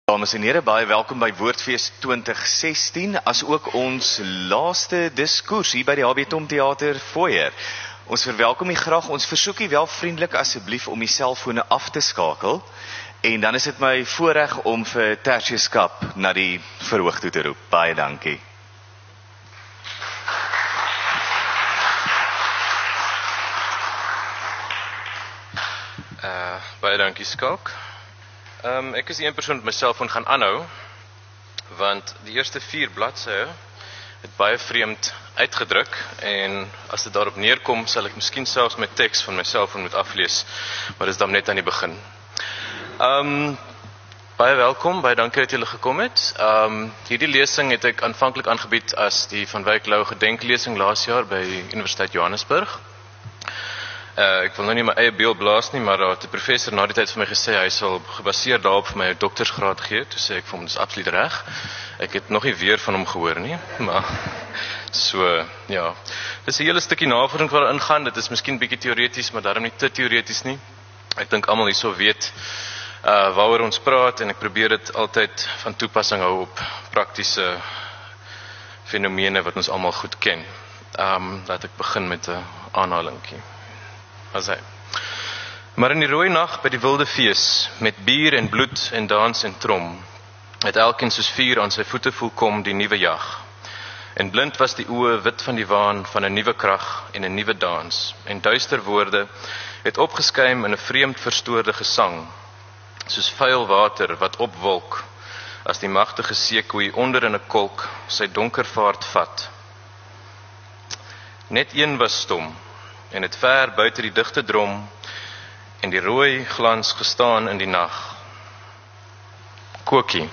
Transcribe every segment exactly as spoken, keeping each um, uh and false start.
Dames en here, baie welkom by Woordfees twintig sestien, as ook ons laaste diskurs hier by die H B Tom Theater foyer. Ons verwelkom u graag, ons versoek u wel vriendelik asseblief om die selfone af te skakel, en dan is dit my voorreg om vir Tertius Kap na die verhoog toe te roep. Baie dankie. Uh, baie dankie, Skalk. Um, ek is die een persoon wat my selfoon gaan aanhou, want die eerste vier bladsye het baie vreemd uitgedruk, en as dit daarop neerkom, sal ek miskien selfs my teks van my selfoon moet aflees, maar dit is dan net aan die begin. Um, baie welkom, baie dankie dat julle gekom het. Um, hierdie lesing het ek aanvanklik aangebied as die Van Wyk Louw gedenklesing laas jaar by Universiteit Johannesburg. Uh, ek wil nou nie my eie beeld blaas nie, maar uh, die professor na die tyd vir my gesê, hy sal gebaseer daarop vir my doktersgraad gee, toe sê ek vir hom, dit is absoluut reg. Ek het nog nie weer van hom gehoor nie, maar so, ja. Dit is 'n hele stukkie navorsing wat daarin gaan, dit is miskien bietjie teoreties, maar daarom nie te teoreties nie. Ek dink almal hierso weet uh, waaroor ons praat, en ek probeer dit altyd van toepassing hou op praktiese fenomene wat ons almal goed ken. Um, laat ek begin met 'n aanhalingkie. As hy. Maar in die rooi nag by die wilde fees, met bier en bloed en dans en trom, het elkeen soos vuur aan sy voete voel kom die nuwe jag. En blind was die oë wit van die waan van 'n nuwe krag en 'n nuwe dans, en duister woorde het opgeskuim in 'n vreemd verstoorde gesang, soos vuil water wat opwolk, as die magtige seekoei onder in 'n kolk sy donker vaart vat. Net een was stom, en het ver buiten die digte drom, en die rooi glans gestaan in die nag. Kokie.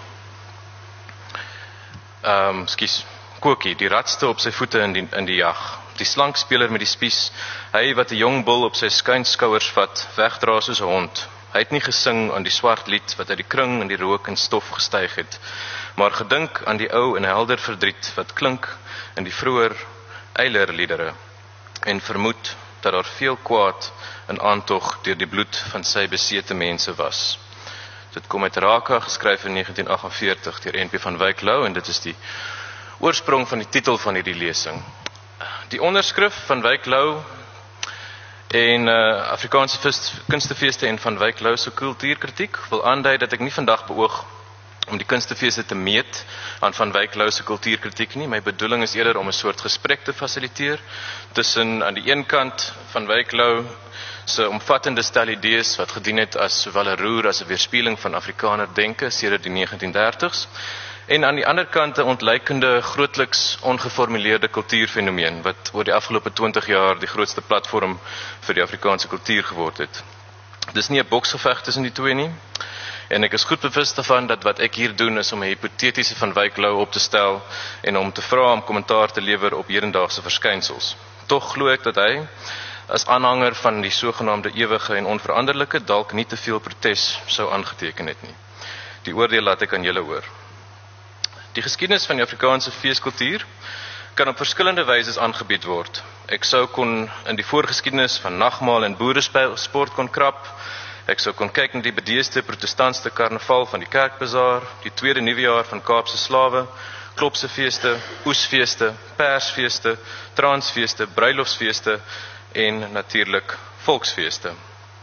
Um, skies, Kokie, die ratste op sy voete in die, in die jag. Die slankspeler met die spies, hy wat 'n jong bul op sy skuinskouers vat, wegdra soos 'n hond. Hy het nie gesing aan die swart lied wat uit die kring in die rook en stof gestyg het, maar gedink aan die ou en helder verdriet wat klink in die vroeër eilerliedere, en vermoed dat daar veel kwaad in aantog deur die bloed van sy besete mense was. Dit kom uit Raka, geskryf in negentien agt en veertig deur N P Van Wyk Louw, en dit is die oorsprong van die titel van hierdie lesing. Die onderskrif Van Wyk Louw en uh, Afrikaanse kunstefeeste en Van Wyk Louw se kultuurkritiek wil aandui dat ek nie vandag beoog om die kunstefeeste te meet aan Van Wyk Louw se kultuurkritiek nie. My bedoeling is eerder om 'n soort gesprek te fasiliteer tussen aan die een kant Van Wyk Louw se omvattende stel idees wat gedien het as sowel 'n roer as 'n weerspieëling van Afrikaner denke sedert die negentien dertigs, en aan die ander kant 'n ontleikende, grootliks ongeformuleerde kultuurfenomeen wat oor die afgelope twintig jaar die grootste platform vir die Afrikaanse kultuur geword het. Dis nie 'n boksgeveg tussen die twee nie. En ek is goed bewus daarvan dat wat ek hier doen is om 'n hipotetiese Van Wyk Louw op te stel en om te vra om kommentaar te lewer op hedendaagse verskynsels. Tog glo ek dat hy, as aanhanger van die sogenaamde ewige en onveranderlike, dalk nie te veel protes sou aangeteken het nie. Die oordeel laat ek aan julle oor. Die geskiedenis van die Afrikaanse feeskultuur kan op verskillende wyse aangebied word. Ek sou kon in die voorgeskiedenis van nagmaal en boeresport kon krap. Ek sou kon kyk na die bedeesde protestantse karnaval van die Kerkbazaar, die tweede nuwejaar van Kaapse slawe, klopse feeste, oesfeeste, persfeeste, transfeeste, bruilofsfeeste en natuurlik volksfeeste.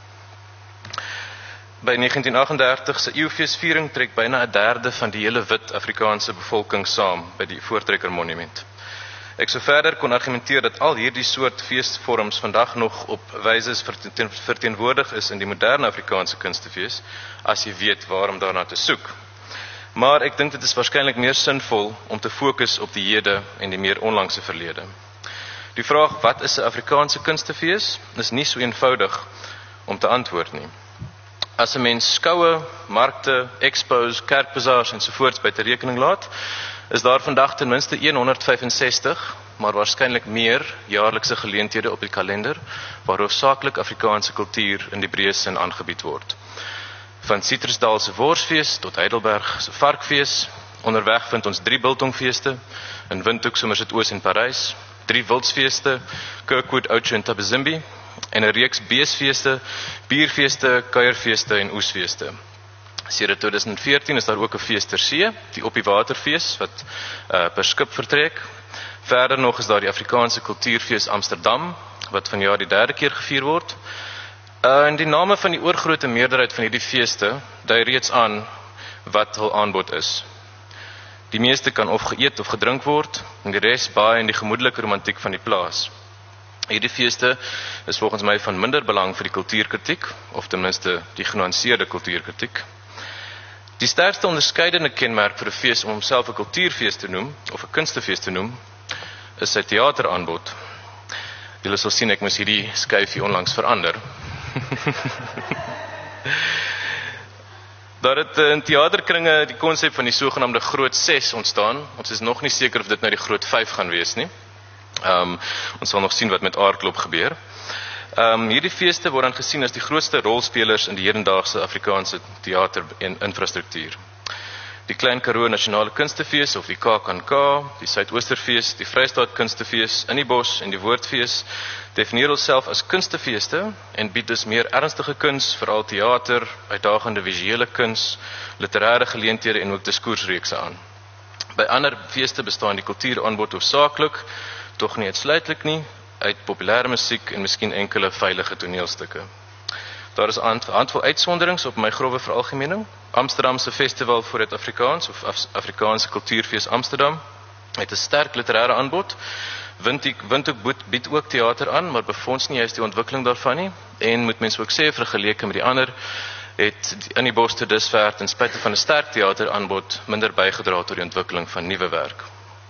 By negentien agt en dertig se eeufeesviering trek byna 'n derde van die hele wit Afrikaanse bevolking saam by die Voortrekker Monument. Ek sou verder kon argumenteer dat al hierdie soort feesvorms vandag nog op wyses verteenwoordig is in die moderne Afrikaanse kunstefees, as jy weet waarom daarna te soek. Maar ek dink dit is waarskynlik meer sinvol om te fokus op die hede en die meer onlangse verlede. Die vraag, wat is 'n Afrikaanse kunstefees, is nie so eenvoudig om te antwoord nie. As 'n mens skoue, markte, expos, kerkbazaars ensovoorts by te rekening laat, is daar vandag ten minste honderdvyfensestig, maar waarskynlik meer jaarlikse geleenthede op die kalender, waar hoofsaaklik Afrikaanse kultuur in die breë sin aangebied word. Van Citrusdal se Worsfees tot Heidelberg se Varkfees, onderweg vind ons drie biltongfeeste, in Windhoek, Somerset Oos en Parys, drie wildsfeeste, Kirkwood, Oudtshoorn en Tabazimbi, en 'n reeks beesfeeste, bierfeeste, kuierfeeste en oesfeeste. Sedert twintig veertien is daar ook 'n fees ter see, die Op die Waterfees wat uh, per skip vertrek. Verder nog is daar die Afrikaanse Kultuurfees Amsterdam wat vanjaar die derde keer gevier word. Uh, en die name van die oorgrote meerderheid van hierdie feeste dui reeds aan wat hul aanbod is. Die meeste kan of geëet of gedrink word en die res baie in die gemoedelike romantiek van die plaas. Hierdie feeste is volgens my van minder belang vir die kultuurkritiek, of ten minste die genuanceerde kultuurkritiek. Die sterkste onderskeidende kenmerk vir 'n fees om homself 'n kultuurfees te noem, of 'n kunstefees te noem, is sy teateraanbod. Julle sal sien ek moes hierdie skuifie onlangs verander. Daar het in teaterkringe die konsep van die sogenaamde groot ses ontstaan. Ons is nog nie seker of dit nou die groot vyf gaan wees nie. Um, ons sal nog sien wat met Aardklop gebeur. Um, hierdie feeste word dan gesien as die grootste rolspelers in die hedendaagse Afrikaanse teater en infrastruktuur. Die Klein Karoo Nasionale Kunstefees of die K K N K, die Suidoosterfees, die Vrystaat Kunstefees, In die Bos en die Woordfees definieer hulself as kunstefeeste en bied dus meer ernstige kuns, veral teater, uitdagende visuele kuns, literêre geleenthede en ook diskoersreekse aan. By ander feeste bestaan die kultuuraanbod hoofsaaklik, tog nie uitsluitlik nie, uit populêre musiek en miskien enkele veilige toneelstukke. Daar is 'n handvol uitsonderings op my grove veralgemening. Amsterdamse Festival vir het Afrikaans of Af Afrikaanse Kultuurfees Amsterdam het 'n sterk literêre aanbod. Windhoek Windhoek bied ook teater aan, maar befonds nie juist die ontwikkeling daarvan nie. En moet mens ook sê, vergeleke met die ander, het In die Bos te dusver ten spyte van 'n sterk teateraanbod minder bygedra tot die ontwikkeling van nuwe werk.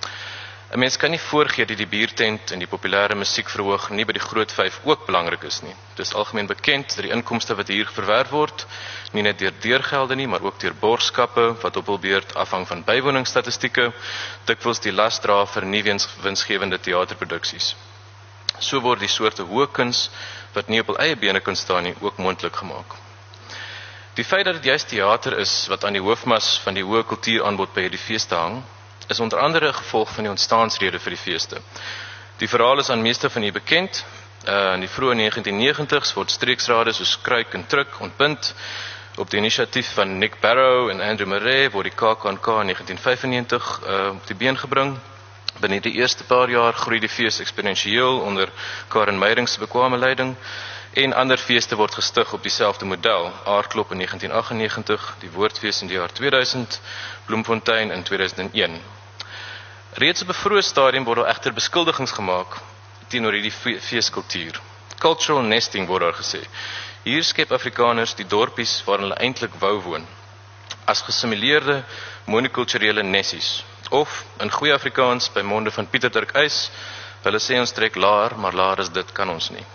'n Mens kan nie voorgee dat die biertent en die populêre musiekverhoog nie by die groot vyf ook belangrik is nie. Dit is algemeen bekend dat die inkomste wat hier verwerf word, nie net deur deurgelde nie, maar ook deur borgskappe wat op hul beurt afhang van bywoningsstatistieke, dikwels die las dra vir nie winsgewende teaterproduksies. So word die soorte hoë kuns wat nie op hul eie bene kan staan nie, ook moontlik gemaak. Die feit dat dit juist teater is wat aan die hoofmas van die hoë kultuuraanbod by hierdie feeste hang, is onder andere 'n gevolg van die ontstaansrede vir die feeste. Die verhaal is aan meeste van u bekend. Uh, in die vroeë negentien negentigs word streeksrade soos Kruik en Truk ontbind. Op die inisiatief van Nick Barrow en Andrew Murray word die K K N K in negentien vyfennegentig uh, op die been gebring. Binne die eerste paar jaar groei die fees eksponensieel onder Karen Meyrings se bekwame leiding. En ander feeste word gestig op dieselfde model. Aardklop in negentien agtennegentig, die Woordfees in die jaar tweeduisend, Bloemfontein in tweeduisend een. Reeds op 'n vroeë stadium word daar egter beskuldigings gemaak teenoor hierdie feeskultuur. Cultural nesting word daar gesê. Hier skep Afrikaners die dorpies waar hulle eintlik wou woon, as gesimuleerde monokulturele nessies. Of, in goeie Afrikaans, by monde van Pieter Dirk Uys, hulle sê ons trek laer, maar laer as dit kan ons nie.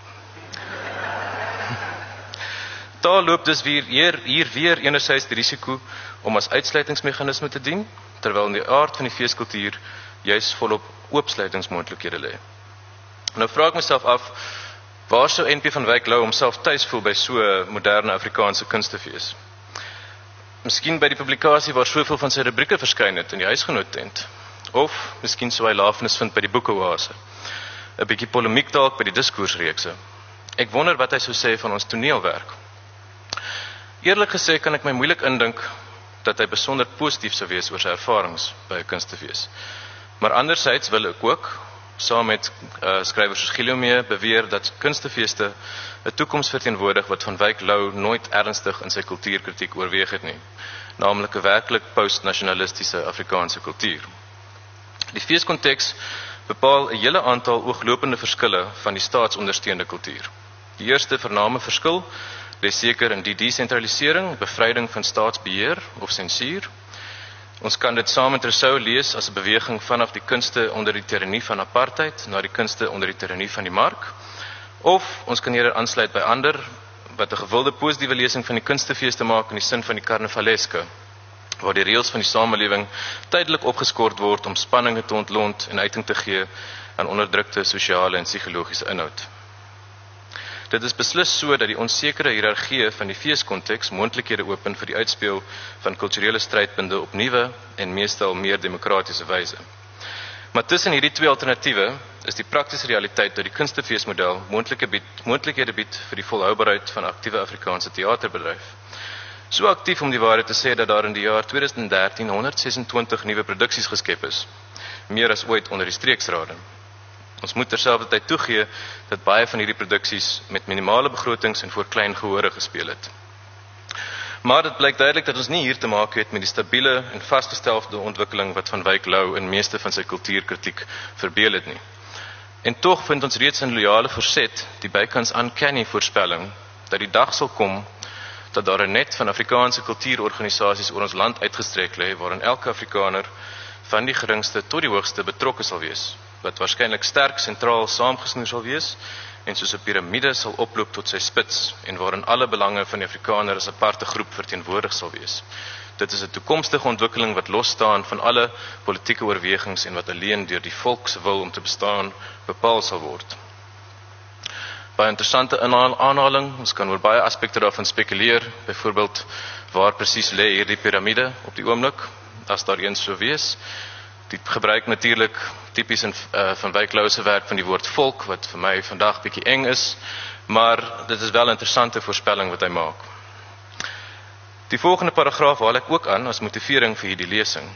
Taal loop dus weer, hier, hier weer enerzijds die risiko om as uitsluitingsmechanisme te dien, terwyl in die aard van die feeskultuur juist volop oopsluitingsmoontlikhede lê. Nou vraag ek myself af, waar sou N P van Wyk Lou homself tuis voel by so 'n moderne Afrikaanse kunstefees? Miskien by die publikasie waar soveel van sy rubrieke verskyn het in die Huisgenoottent, of miskien sou hy lafenis vind by die boekeoase, 'n bietjie polemiek dalk by die diskoersreekse. Ek wonder wat hy sou sê van ons toneelwerk. Eerlik gesê kan ek my moeilik indink dat hy besonder positief sou wees oor sy ervarings by 'n kunstefees. Maar anderzijds wil ek ook, saam met uh, skrywers soos Gilomee, beweer dat kunstefeeste 'n toekoms verteenwoordig wat van Wyk Lou nooit ernstig in sy kultuurkritiek oorweeg het nie, naamlik 'n werklik post-nasionalistiese Afrikaanse kultuur. Die feeskonteks bepaal 'n hele aantal ooglopende verskille van die staatsondersteunde kultuur. Die eerste vername verskil lê seker in die desentralisering, bevryding van staatsbeheer of sensuur. Ons kan dit saam met Rousseau lees as 'n beweging vanaf die kunste onder die tirannie van apartheid na die kunste onder die tirannie van die mark. Of ons kan eerder aansluit by ander wat 'n gewilde positiewe lesing van die kunstefees te maak in die sin van die karnavaleske, waar die reëls van die samelewing tydelik opgeskort word om spanninge te ontlont en uiting te gee aan onderdrukte sosiale en psigologiese inhoud. Dit is beslis so dat die onsekere hiërargie van die feeskonteks moontlikhede open vir die uitspeel van kulturele strydpunte op nuwe en meestal meer demokratiese wyse. Maar tussen hierdie twee alternatiewe is die praktiese realiteit dat die kunstefeesmodel moontlike bied, moontlikhede bied vir die volhoubaarheid van aktiewe Afrikaanse teaterbedryf. So aktief om die waarheid te sê dat daar in die jaar tweeduisend dertien honderdses-en-twintig nuwe produksies geskep is, meer as ooit onder die streeksrade. Ons moet terselfdertyd toegee dat baie van hierdie produksies met minimale begrotings en voor klein gehore gespeel het. Maar dit blyk duidelik dat ons nie hier te maak het met die stabiele en vasgestelde ontwikkeling wat Van Wyk Louw in meeste van sy kultuurkritiek verbeel het nie. En tog vind ons reeds in loyale verset die bykans uncanny voorspelling dat die dag sal kom dat daar 'n net van Afrikaanse kultuurorganisasies oor ons land uitgestrek lê waarin elke Afrikaner van die geringste tot die hoogste betrokke sal wees, wat waarskynlik sterk sentraal saamgesnoer sal wees en soos 'n piramide sal oploop tot sy spits en waarin alle belange van die Afrikaner as 'n aparte groep verteenwoordig sal wees. Dit is 'n toekomstige ontwikkeling wat losstaan van alle politieke oorwegings en wat alleen deur die volk se wil om te bestaan bepaal sal word. Baie interessante aanhaling, ons kan oor baie aspekte daarvan spekuleer, byvoorbeeld waar presies lê hierdie piramide op die oomblik, as daar een sou wees. Die gebruik natuurlik tipies in uh, Van Wyk Louw se werk van die woord volk, wat vir my vandag bietjie eng is, maar dit is wel 'n interessante voorspelling wat hy maak. Die volgende paragraaf haal ek ook aan as motivering vir hierdie lesing.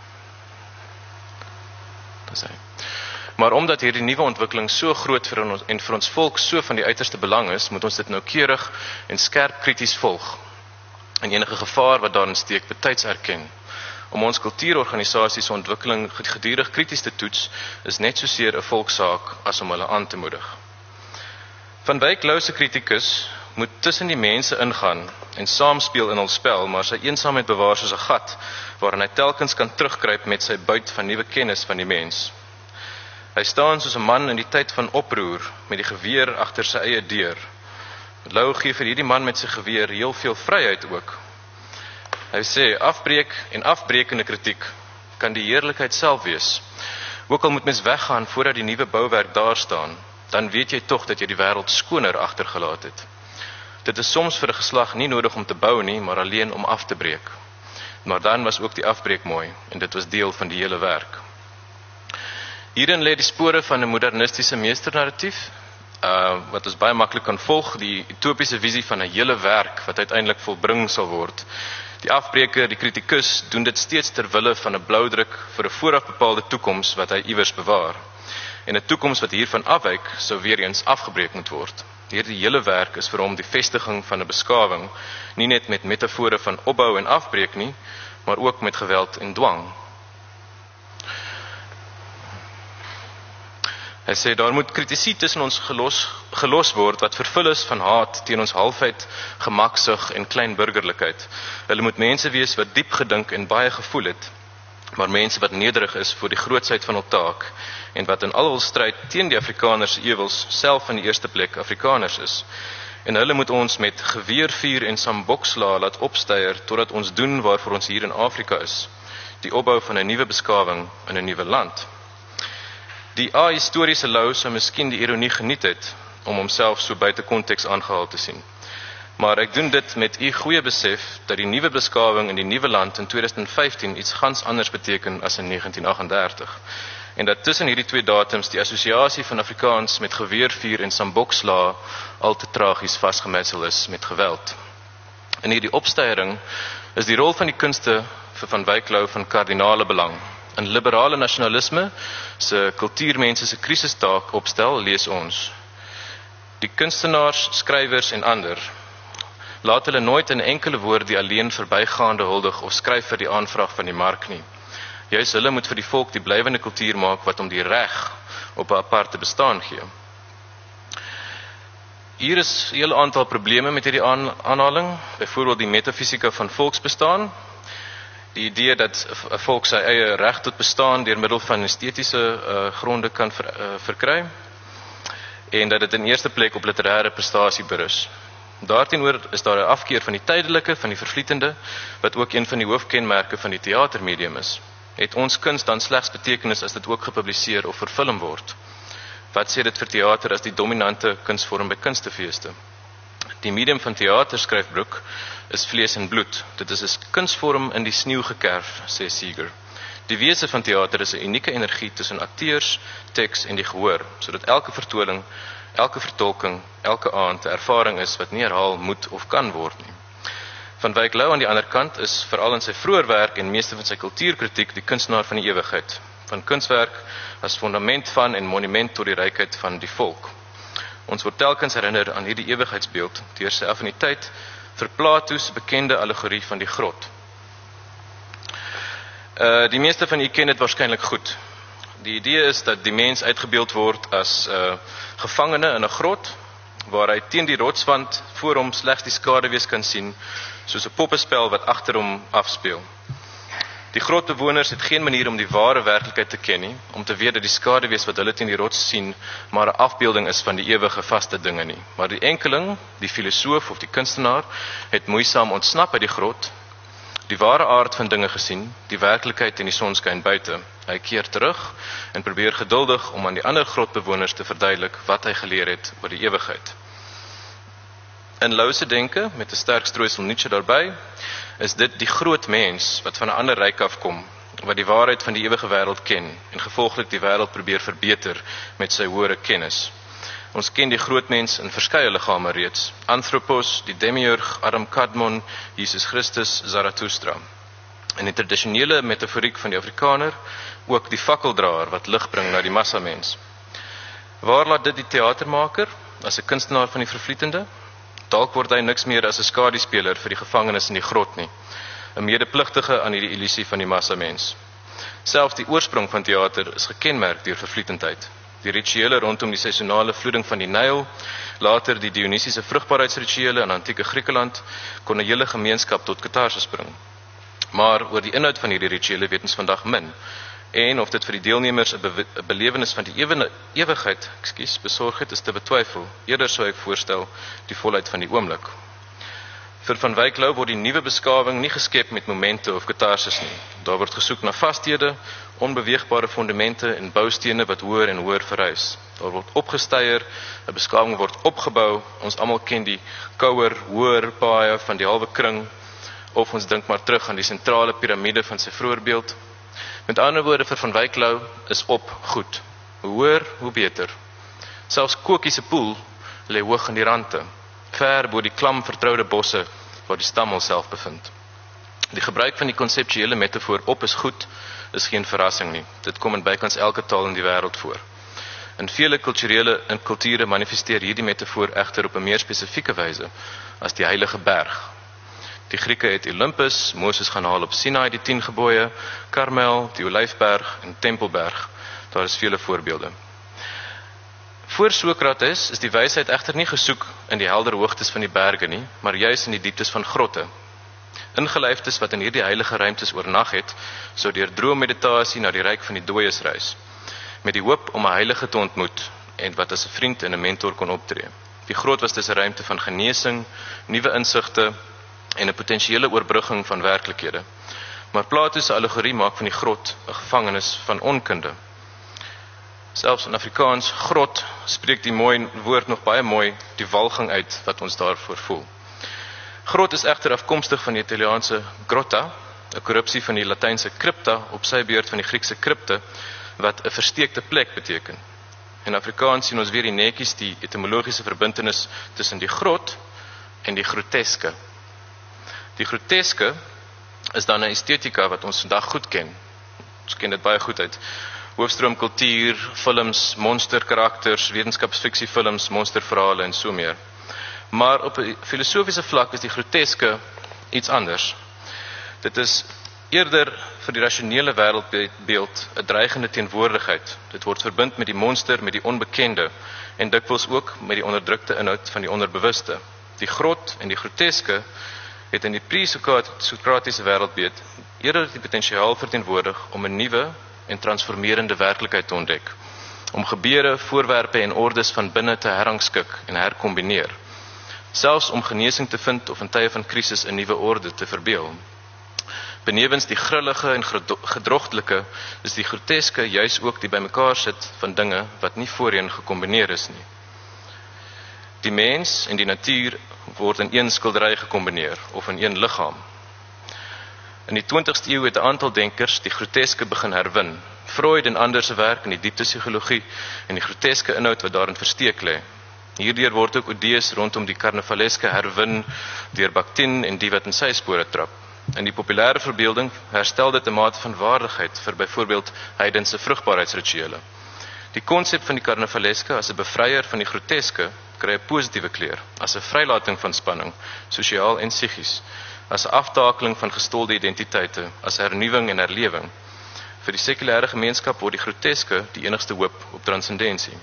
Dis hy. Maar omdat hierdie nuwe ontwikkeling so groot vir ons en vir ons volk so van die uiterste belang is, moet ons dit noukeurig en skerp krities volg en enige gevaar wat daarin steek betyds erken. Om ons kultuurorganisasies se ontwikkeling gedurig krities te toets, is net soseer 'n volkssaak as om hulle aan te moedig. Van Wyk Louw se kritikus moet tussen die mense ingaan en saamspeel in hul spel, maar sy eensaamheid bewaar soos 'n gat, waarin hy telkens kan terugkruip met sy buit van nuwe kennis van die mens. Hy staan soos 'n man in die tyd van oproer, met die geweer agter sy eie deur. Louw gee vir hierdie man met sy geweer heel veel vryheid ook. Hy sê, afbreek en afbrekende kritiek kan die heerlikheid self wees. Ook al moet mens weggaan voordat die nuwe bouwerk daar staan, dan weet jy tog dat jy die wêreld skoner agtergelaat het. Dit is soms vir 'n geslag nie nodig om te bou nie, maar alleen om af te breek. Maar dan was ook die afbreek mooi, en dit was deel van die hele werk. Hierin lê die spore van 'n modernistiese meesternarratief, uh, wat ons baie maklik kan volg, die utopiese visie van 'n hele werk wat uiteindelik volbring sal word. Die afbreker, die kritikus, doen dit steeds ter wille van 'n bloudruk vir 'n vooraf bepaalde toekoms wat hy iewers bewaar. En 'n toekoms wat hiervan afwyk, sou weer eens afgebreek moet word. Hierdie hele werk is vir hom die vestiging van 'n beskawing, nie net met metafore van opbou en afbreek nie, maar ook met geweld en dwang. Hy sê, daar moet kritisie tussen ons gelos, gelos word wat vervul is van haat teen ons halfheid, gemaksug en kleinburgerlikheid. Hulle moet mense wees wat diep gedink en baie gevoel het, maar mense wat nederig is voor die grootsheid van hul taak en wat in al hul stryd teen die Afrikaners se ewels self in die eerste plek Afrikaners is. En hulle moet ons met geweervuur en sambokslaa laat opsteier totdat ons doen waarvoor ons hier in Afrika is, die opbou van 'n nuwe beskawing in 'n nuwe land. Die ahistoriese Louw sou miskien die ironie geniet het om homself so buite konteks aangehaal te sien. Maar ek doen dit met u goeie besef dat die nuwe beskawing in die nuwe land in tweeduisend vyftien iets gans anders beteken as in negentien agt en dertig. En dat tussen hierdie twee datums die assosiasie van Afrikaans met geweervuur en sambokslaa al te tragies vasgemetsel is met geweld. In hierdie opsteiering is die rol van die kunste vir Van Wyk Louw van kardinale belang. In liberale nasionalisme se kultuurmense se krisistaak opstel, lees ons. Die kunstenaars, skrywers en ander laat hulle nooit in enkele woord die alleen verbygaande huldig of skryf vir die aanvraag van die mark nie. Juist hulle moet vir die volk die blywende kultuur maak wat om die reg op 'n aparte bestaan gee. Hier is 'n hele aantal probleme met hierdie aan, aanhaling, byvoorbeeld die metafisika van volksbestaan, die idee dat 'n volk sy eie reg tot bestaan deur middel van estetiese uh, gronde kan ver, uh, verkry, en dat dit in eerste plek op literêre prestasie berus. Daarteenoor is daar 'n afkeer van die tydelike, van die vervlietende, wat ook een van die hoofkenmerke van die teatermedium is. Het ons kuns dan slegs betekenis as dit ook gepubliseer of verfilm word? Wat sê dit vir teater as die dominante kunsvorm by kunstefeeste? Die medium van teater, skryf Broek, is vlees en bloed. Dit is 'n kunsvorm in die sneeu gekerf, sê Seeger. Die wese van teater is 'n unieke energie tussen akteurs, teks en die gehoor, sodat elke vertoning, elke vertolking, elke aand 'n ervaring is wat nie herhaal moet of kan word nie. Van Wyk Louw aan die ander kant is veral in sy vroeër werk en meeste van sy kultuurkritiek die kunstenaar van die ewigheid, van kunswerk as fondament van en monument tot die rykheid van die volk. Ons word telkens herinner aan hierdie ewigheidsbeeld deur sy affiniteit vir Plato se bekende allegorie van die grot. Uh, die meeste van u ken dit waarskynlik goed. Die idee is dat die mens uitgebeeld word as uh, gevangene in 'n grot, waar hy teen die rotswand voor hom slegs die skaduwees kan sien, soos 'n poppespel wat agter hom afspeel. Die grotbewoners het geen manier om die ware werklikheid te ken nie, om te weet dat die skaduwees wat hulle teen die rots sien, maar 'n afbeelding is van die ewige vaste dinge nie. Maar die enkeling, die filosoof of die kunstenaar, het moeisaam ontsnap uit die grot, die ware aard van dinge gesien, die werklikheid en die sonskyn buite. Hy keer terug en probeer geduldig om aan die ander grotbewoners te verduidelik wat hy geleer het oor die ewigheid. In Louw se denke, met 'n sterk strooisel Nietzsche daarby, is dit die groot mens wat van 'n ander ryk afkom, wat die waarheid van die ewige wêreld ken en gevolglik die wêreld probeer verbeter met sy hoëre kennis. Ons ken die groot mens in verskeie liggame reeds: Anthropos, die demiurg, Adam Kadmon, Jesus Christus, Zarathustra. In die tradisionele metaforiek van die Afrikaner, ook die fakkeldraer wat lig bring na die massamens. Waar laat dit die teatermaker as 'n kunstenaar van die vervlietende? Dalk word hy niks meer as 'n skaduspeler vir die gevangenes in die grot nie, 'n medepligtige aan die illusie van die massamens. Selfs die oorsprong van teater is gekenmerk deur vervlietendheid. Die rituele rondom die seisonale vloeding van die Nyl, later die Dionisiese vrugbaarheidsrituele in antieke Griekeland, kon 'n hele gemeenskap tot katarsis bring. Maar oor die inhoud van hierdie rituele weet ons vandag min, en of dit vir die deelnemers 'n be belewenis van die ewe ewigheid, ekskuus, besorg het, is te betwyfel. Eerder sou ek voorstel die volheid van die oomblik. Vir Van Wyk Louw word die nuwe beskawing nie geskep met momente of katarsis nie. Daar word gesoek na vasthede, onbeweegbare fondamente en boustene wat hoër en hoër verrys. Daar word opgesteier, 'n beskawing word opgebou. Ons almal ken die kouer, hoër paaie van die halwe kring, of ons dink maar terug aan die sentrale piramide van sy voorbeeld. Met ander woorde, vir Van Wyk Louw is op goed. Hoe hoër, hoe beter. Selfs Kokie se poel lê hoog in die rande, ver bo die klam vertroude bosse waar die stam homself bevind. Die gebruik van die konseptuele metafoor op is goed, is geen verrassing nie. Dit kom in bykans elke taal in die wêreld voor. In vele kulturele en kulture manifesteer hierdie metafoor egter op 'n meer spesifieke wyse as die heilige berg. Die Grieke het Olympus, Moses gaan haal op Sinai die tien gebooie, Karmel, die Olyfberg en Tempelberg. Daar is vele voorbeelde. Voor Sokrates is die wysheid egter nie gesoek in die helder hoogtes van die berge nie, maar juis in die dieptes van grotte. Ingelyfdes wat in hierdie heilige ruimtes oornag het, sou deur droommeditasie na die ryk van die dooies reis, met die hoop om 'n heilige te ontmoet en wat as 'n vriend en 'n mentor kon optree. Die grot was dus 'n ruimte van genesing, nuwe insigte en 'n potensiële oorbrugging van werklikhede. Maar Plato se allegorie maak van die grot 'n gevangenis van onkunde. Selfs in Afrikaans, grot, spreek die mooi woord nog baie mooi die walging uit wat ons daarvoor voel. Grot is egter afkomstig van die Italiaanse grotta, 'n korrupsie van die Latynse crypta, op sy beurt van die Griekse krypte, wat 'n versteekte plek beteken. In Afrikaans sien ons weer die netjies die etimologiese verbintenis tussen die grot en die groteske. Die groteske is dan 'n estetika wat ons vandag goed ken. Ons ken dit baie goed uit hoofstroomkultuur, films, monsterkarakters, wetenskapsfiksiefilms, monsterverhale en so meer. Maar op 'n filosofiese vlak is die groteske iets anders. Dit is eerder vir die rasionele wêreldbeeld 'n dreigende teenwoordigheid. Dit word verbind met die monster, met die onbekende en dikwels ook met die onderdrukte inhoud van die onderbewuste. Die grot en die groteske het in die pre-Sokratiese wêreldbeeld eerder die potensiaal verteenwoordig om 'n nuwe en transformerende werklikheid te ontdek, om gebeure, voorwerpe en ordes van binne te herrangskik en herkombineer, selfs om genesing te vind of in tye van krisis 'n nuwe orde te verbeel. Benewens die grillige en gedrogtelike is die groteske juis ook die bymekaar sit van dinge wat nie voorheen gekombineer is nie. Die mens en die natuur word in een skildery gekombineer of in een liggaam. In die twintigste eeu het 'n aantal denkers die groteske begin herwin. Freud en ander se werk in die dieptepsigologie en die groteske inhoud wat daarin versteek lê. Hierdeur word ook Odeus rondom die karnavaleske herwin deur Bakhtin en die wat in sy spore trap. In die populêre verbeelding herstel dit 'n mate van waardigheid vir byvoorbeeld heidense vrugbaarheidsrituele. Die konsep van die karnavaleske as 'n bevryer van die groteske kry 'n positiewe kleur, as 'n vrylating van spanning, sosiaal en psigies, as 'n aftakeling van gestolde identiteite, as hernuwing en herlewing. Vir die sekulêre gemeenskap word die groteske die enigste hoop op transcendensie.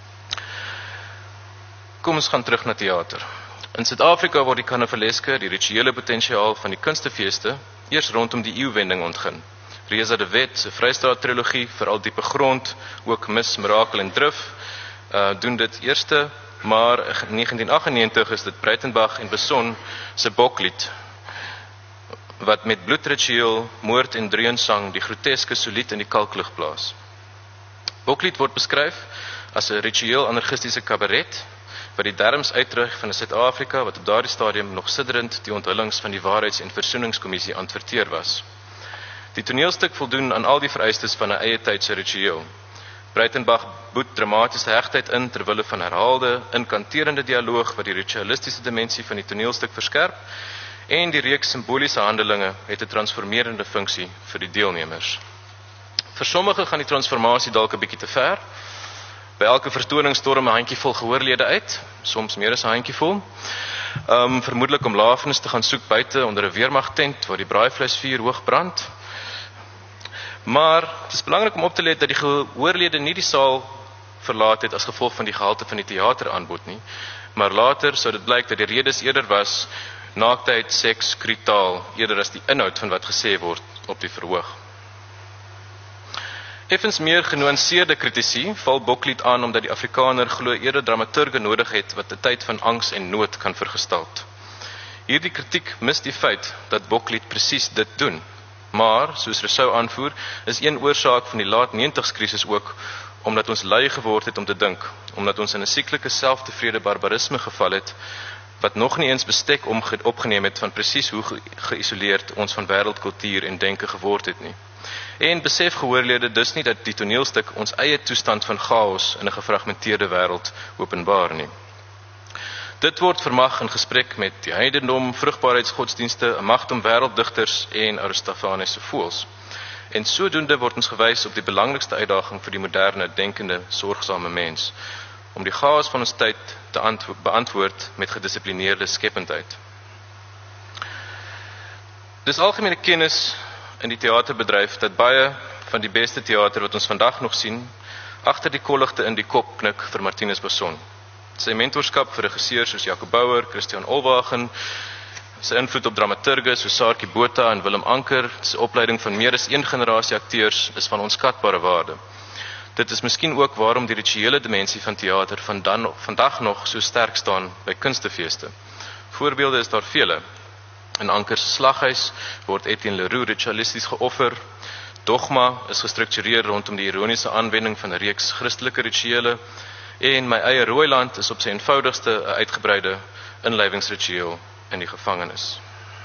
Kom ons gaan terug na teater. In Suid-Afrika word die karnavaleske, die rituele potensiaal van die kunstefeeste, eers rondom die eeuwending ontgin. Reza de Wet se Vrystaat trilogie, veral Diepe Grond, ook Mis, Mirakel en Drif, uh, doen dit eerste, maar in negentien agt en negentig is dit Breitenbach en Besson se Boklied, wat met bloedritueel, moord en dreunssang die groteske solied in die kalklig plaas. Boklied word beskryf as 'n ritueel anarchistiese kabaret, wat die derms uitdruk van 'n Suid-Afrika wat op daardie stadium nog sidderend die onthullings van die Waarheids- en Versoeningskommissie adverteer was. Die toneelstuk voldoen aan al die vereistes van 'n eie tydse ritueel. Breitenbach boet dramatiese hegtheid in terwille van herhaalde, inkanterende dialoog wat die ritualistiese dimensie van die toneelstuk verskerp, en die reeks simboliese handelinge het 'n transformerende funksie vir die deelnemers. Vir sommige gaan die transformasie dalk 'n bietjie te ver. By elke vertoning storm 'n handjievol gehoorlede uit, soms meer as 'n handjievol. Um, vermoedelik om lafenis te gaan soek buite onder 'n weermagtent waar die braaivleisvuur hoog brand. Maar het is belangrik om op te let dat die gehoorlede nie die saal verlaat het as gevolg van die gehalte van die teateraanbod nie, maar later sou dit blyk dat die redes eerder was naaktheid, seks, kritaal, eerder as die inhoud van wat gesê word op die verhoog. Effens meer genuanceerde kritisie val Boklied aan omdat die Afrikaner glo eerder dramaturge nodig het wat 'n tyd van angs en nood kan vergestalte. Hierdie kritiek mis die feit dat Boklied presies dit doen. Maar, soos Rousseau aanvoer, is een oorsaak van die laat negentigs krisis ook omdat ons lui geword het om te dink, omdat ons in 'n sieklike selftevrede barbarisme geval het wat nog nie eens bestek opgeneem het van presies hoe ge geïsoleerd ons van wêreldkultuur en denke geword het nie. En besef gehoorlede dus nie dat die toneelstuk ons eie toestand van chaos in 'n gefragmenteerde wêreld openbaar nie. Dit word vermag in gesprek met die heidendom, vrugbaarheidsgodsdienste, 'n magdom wêrelddigters en Aristophanes voels. En sodoende word ons gewys op die belangrikste uitdaging vir die moderne, denkende, sorgsame mens, om die chaos van ons tyd te beantwoord met gedissiplineerde skependheid. Dis algemene kennis in die teaterbedryf dat baie van die beste teater wat ons vandag nog sien, agter die kolligte in die kop knik vir Martinus Besson. Sy mentorskap vir regisseurs soos Jacob Bouwer, Christian Olwagen, sy invloed op dramaturge soos Saartjie Botha en Willem Anker, sy opleiding van meer as een generasie akteurs is van onskatbare waarde. Dit is miskien ook waarom die rituele dimensie van teater van dan, vandag nog so sterk staan by kunstefeeste. Voorbeelde is daar vele. In Anker se Slaghuis word Etienne Leroux ritualisties geoffer. Dogma is gestruktureer rondom die ironiese aanwending van 'n reeks Christelike rituele. En my eie Rooiland is op sy eenvoudigste 'n uitgebreide inlywingsritueel in die gevangenis.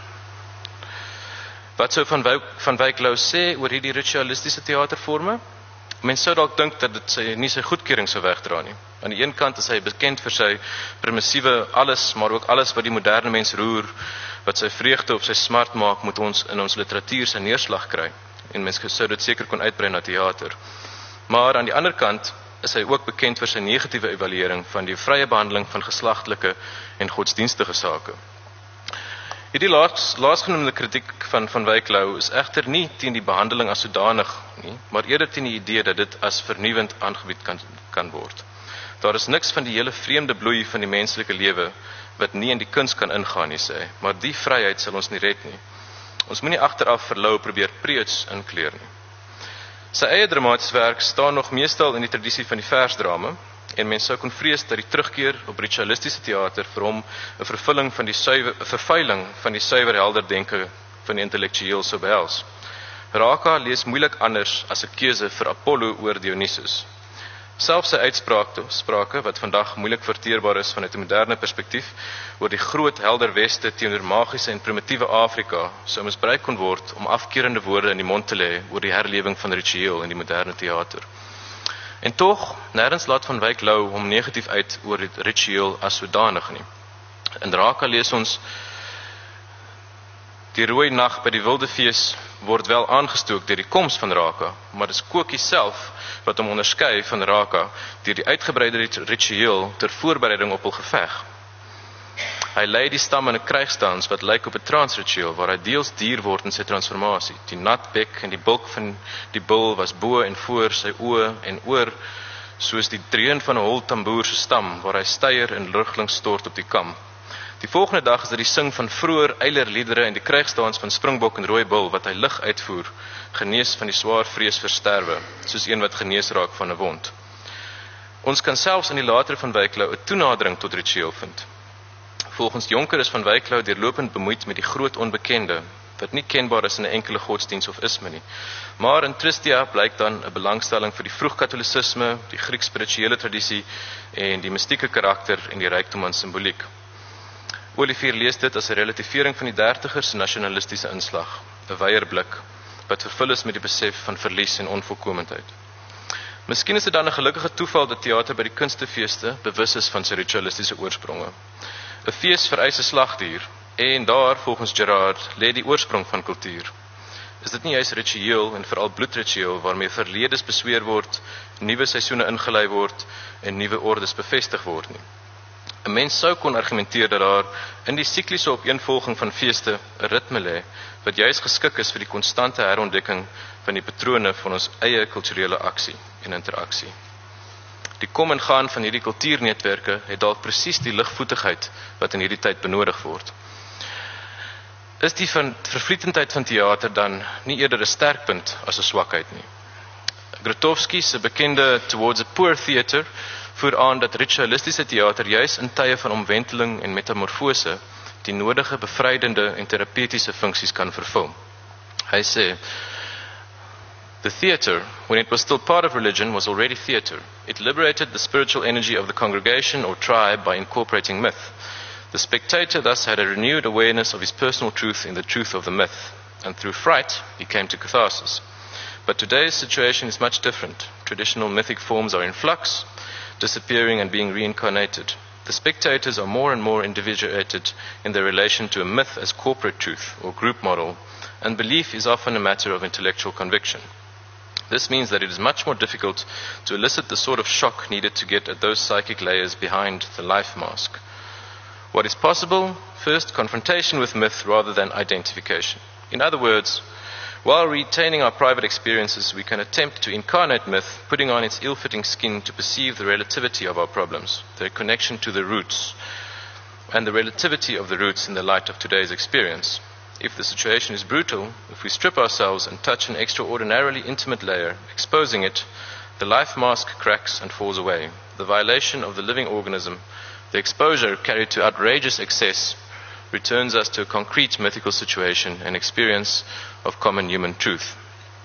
Wat sou Van Wyk, Van Wyk Lou sê oor hierdie ritualistiese teaterforme? Mens sou dalk dink dat dit sy, nie sy goedkeuring sou wegdra nie. Aan die een kant is hy bekend vir sy primissiewe alles, maar ook alles wat die moderne mens roer, wat sy vreugde of sy smart maak, moet ons in ons literatuur sy neerslag kry. En mens sou dit seker kon uitbrei na teater. Maar aan die ander kant is hy ook bekend vir sy negatiewe evaluering van die vrye behandeling van geslagtelike en godsdienstige sake. Hierdie laas, laasgenoemde kritiek van Van Wyk Lou is egter nie teen die behandeling as sodanig nie, maar eerder teen die idee dat dit as vernuwend aangebied kan, kan word. Daar is niks van die hele vreemde bloei van die menslike lewe wat nie in die kuns kan ingaan nie, sê hy, maar die vryheid sal ons nie red nie. Ons moenie agteraf vir Lou probeer preuts inkleer nie. Sy eie dramatiese werk staan nog meestal in die tradisie van die versdrama, en mens sou kon vrees dat die terugkeer op ritualistiese teater vir hom 'n vervulling van die suiwer, 'n vervuiling van die suiwer helder denke van die intellektueel sou behels. Raka lees moeilik anders as 'n keuse vir Apollo oor Dionysus. Selfs sy uitsprake wat vandag moeilik verteerbaar is vanuit 'n moderne perspektief oor die groot helder weste teenoor magiese en primitiewe Afrika sou misbruik kon word om afkeurende woorde in die mond te lê oor die herlewing van ritueel in die moderne teater. En tog, nêrens laat Van Wyk Lou hom negatief uit oor die ritueel as sodanig nie. In Raka lees ons: die rooi nag by die wilde fees word wel aangestook deur die koms van Raka, maar dis Kokie self wat hom onderskei van Raka deur die uitgebreide ritueel ter voorbereiding op hul geveg. Hy lei die stam in 'n krygsdans wat lyk op 'n transritueel waar hy deels dier word in sy transformasie. Die nat bek en die bulk van die bul was bo en voor sy oë en oor, soos die dreun van 'n hol tamboer se stam waar hy steier en rugling stort op die kam. Die volgende dag is dit die sing van vroeër eilerliedere en die krygsdans van springbok en rooi bul wat hy lig uitvoer, genees van die swaar vrees vir sterwe, soos een wat genees raak van 'n wond. Ons kan selfs in die latere Van Wyk Lou 'n toenadering tot ritueel vind. Volgens Jonker is Van Wyk Lou deurlopend bemoeid met die groot onbekende, wat nie kenbaar is in 'n enkele godsdiens of isme nie. Maar in Tristia blyk dan 'n belangstelling vir die vroegkatolisisme, die Grieks spirituele tradisie en die mystieke karakter en die rykdom aan simboliek. Olivier lees dit as 'n relativering van die dertigers se nasionalistiese inslag, 'n wyeer blik wat vervul is met die besef van verlies en onvolkomendheid. Miskien is dit dan 'n gelukkige toeval dat teater by die kunstefeeste bewus is van sy ritualistiese oorspronge. 'n Fees vereis 'n slagdier, en daar, volgens Gerard, lê die oorsprong van kultuur. Is dit nie juis ritueel en veral bloedritueel waarmee verledes besweer word, nuwe seisoene ingelei word en nuwe ordes bevestig word nie? 'n Mens sou kon argumenteer dat daar in die sikliese opeenvolging van feeste 'n ritme lê wat juis geskik is vir die konstante herontdekking van die patrone van ons eie kulturele aksie en interaksie. Die kom en gaan van hierdie kultuurnetwerke het dalk presies die ligvoetigheid wat in hierdie tyd benodig word. Is die van vervlietendheid van teater dan nie eerder 'n sterkpunt as 'n swakheid nie? Grotowski se bekende Towards a Poor Theater voer aan dat ritualistiese teater juis in tye van omwenteling en metamorfose die nodige bevrydende en terapeutiese funksies kan vervul. Hy sê: the theater, when it was still part of religion, was already theater. It liberated the spiritual energy of the congregation or tribe by incorporating myth. The spectator thus had a renewed awareness of his personal truth in the truth of the myth, and through fright he came to catharsis. But today's situation is much different. Traditional mythic forms are in flux, disappearing and being reincarnated. The spectators are more and more individuated in their relation to a myth as corporate truth or group model, and belief is often a matter of intellectual conviction. This means that it is much more difficult to elicit the sort of shock needed to get at those psychic layers behind the life mask. What is possible? First, confrontation with myth rather than identification. In other words, while retaining our private experiences, we can attempt to incarnate myth, putting on its ill-fitting skin to perceive the relativity of our problems, their connection to the roots, and the relativity of the roots in the light of today's experience. If the situation is brutal, if we strip ourselves and touch an extraordinarily intimate layer, exposing it, the life mask cracks and falls away. The violation of the living organism, the exposure carried to outrageous excess, returns us to a concrete mythical situation and experience of common human truth.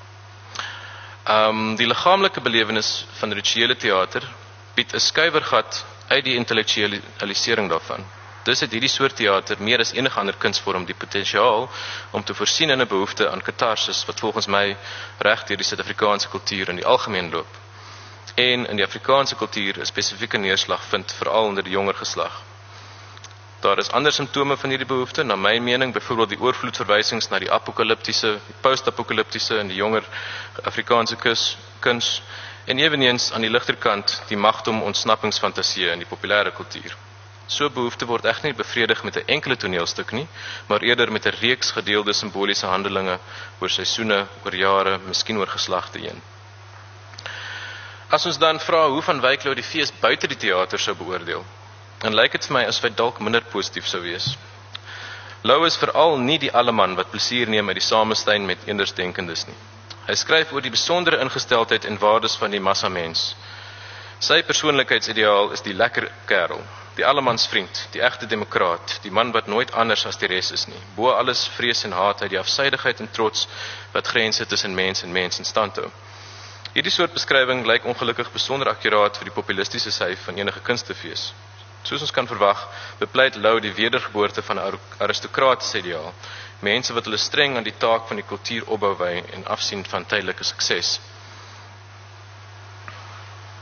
Um, die liggaamlike belewenis van rituele teater bied 'n skuiwergat uit die intellektualisering daarvan. Dus het hierdie soort teater meer as enige ander kunsvorm die potensiaal om te voorsien in 'n behoefte aan katarsis wat volgens my reg deur die Suid-Afrikaanse kultuur in die algemeen loop. En in die Afrikaanse kultuur 'n spesifieke neerslag vind, veral onder die jonger geslag. Daar is ander simptome van hierdie behoefte, na my mening, byvoorbeeld die oorvloedverwysings na die apokaliptiese, die post-apokaliptiese en die jonger Afrikaanse kus, kuns, en eweneens aan die ligterkant die magdom ontsnappingsfantasieë in die populêre kultuur. So behoefte word egter nie bevredig met 'n enkele toneelstuk nie, maar eerder met 'n reeks gedeelde simboliese handelinge oor seisoene, oor jare, miskien oor geslagte heen. As ons dan vra hoe Van Wyk Lou die fees buite die teater sou beoordeel, en lyk dit vir my asof hy dalk minder positief sou wees. Lou is veral nie die alleman wat plesier neem uit die samestein met andersdenkendes nie. Hy skryf oor die besondere ingesteldheid en waardes van die massa mens. Sy persoonlikheidsideaal is die lekker kerel, die allemansvriend, die egte demokraat, die man wat nooit anders as die res is nie. Bo alles vrees en haat uit die afsydigheid en trots wat grense tussen mens en mens in stand hou. Hierdie soort beskrywing lyk ongelukkig besonder akkuraat vir die populistiese sy van enige kunstefees. Soos ons kan verwag, bepleit Lou die wedergeboorte van 'n aristokratiese ideaal, mense wat hulle streng aan die taak van die kultuur opbou wy en afsien van tydelike sukses.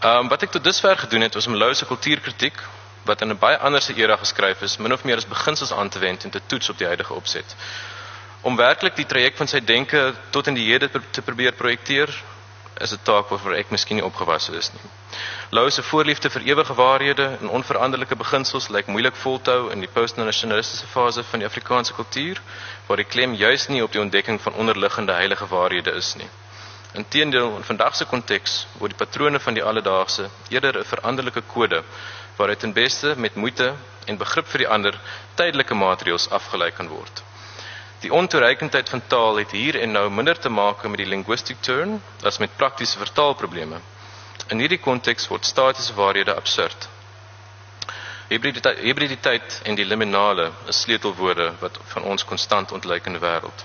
Um, wat ek tot dusver gedoen het, was om Lou se kultuurkritiek, wat in 'n baie anderse era geskryf is, min of meer as beginsels aan te wend en te toets op die huidige opset. Om werklik die traject van sy denke tot in die hede te probeer projekteer, is 'n taak waarvoor ek miskien nie opgewasse is nie. Lou se voorliefde vir ewige waarhede en onveranderlike beginsels lyk moeilik vol te hou in die postnasionalistiese fase van die Afrikaanse kultuur, waar die klem juis nie op die ontdekking van onderliggende heilige waarhede is nie. Inteendeel, in vandag se konteks word die patrone van die alledaagse eerder 'n veranderlike kode, waaruit ten beste met moeite en begrip vir die ander tydelike maatreëls afgelei kan word. Die ontoereikendheid van taal het hier en nou minder te maak met die linguistic turn as met praktiese vertaalprobleme. In hierdie konteks word statiese waarhede absurd. Hybriditeit, hybriditeit en die liminale is sleutelwoorde wat van ons konstant ontlyk in die wêreld.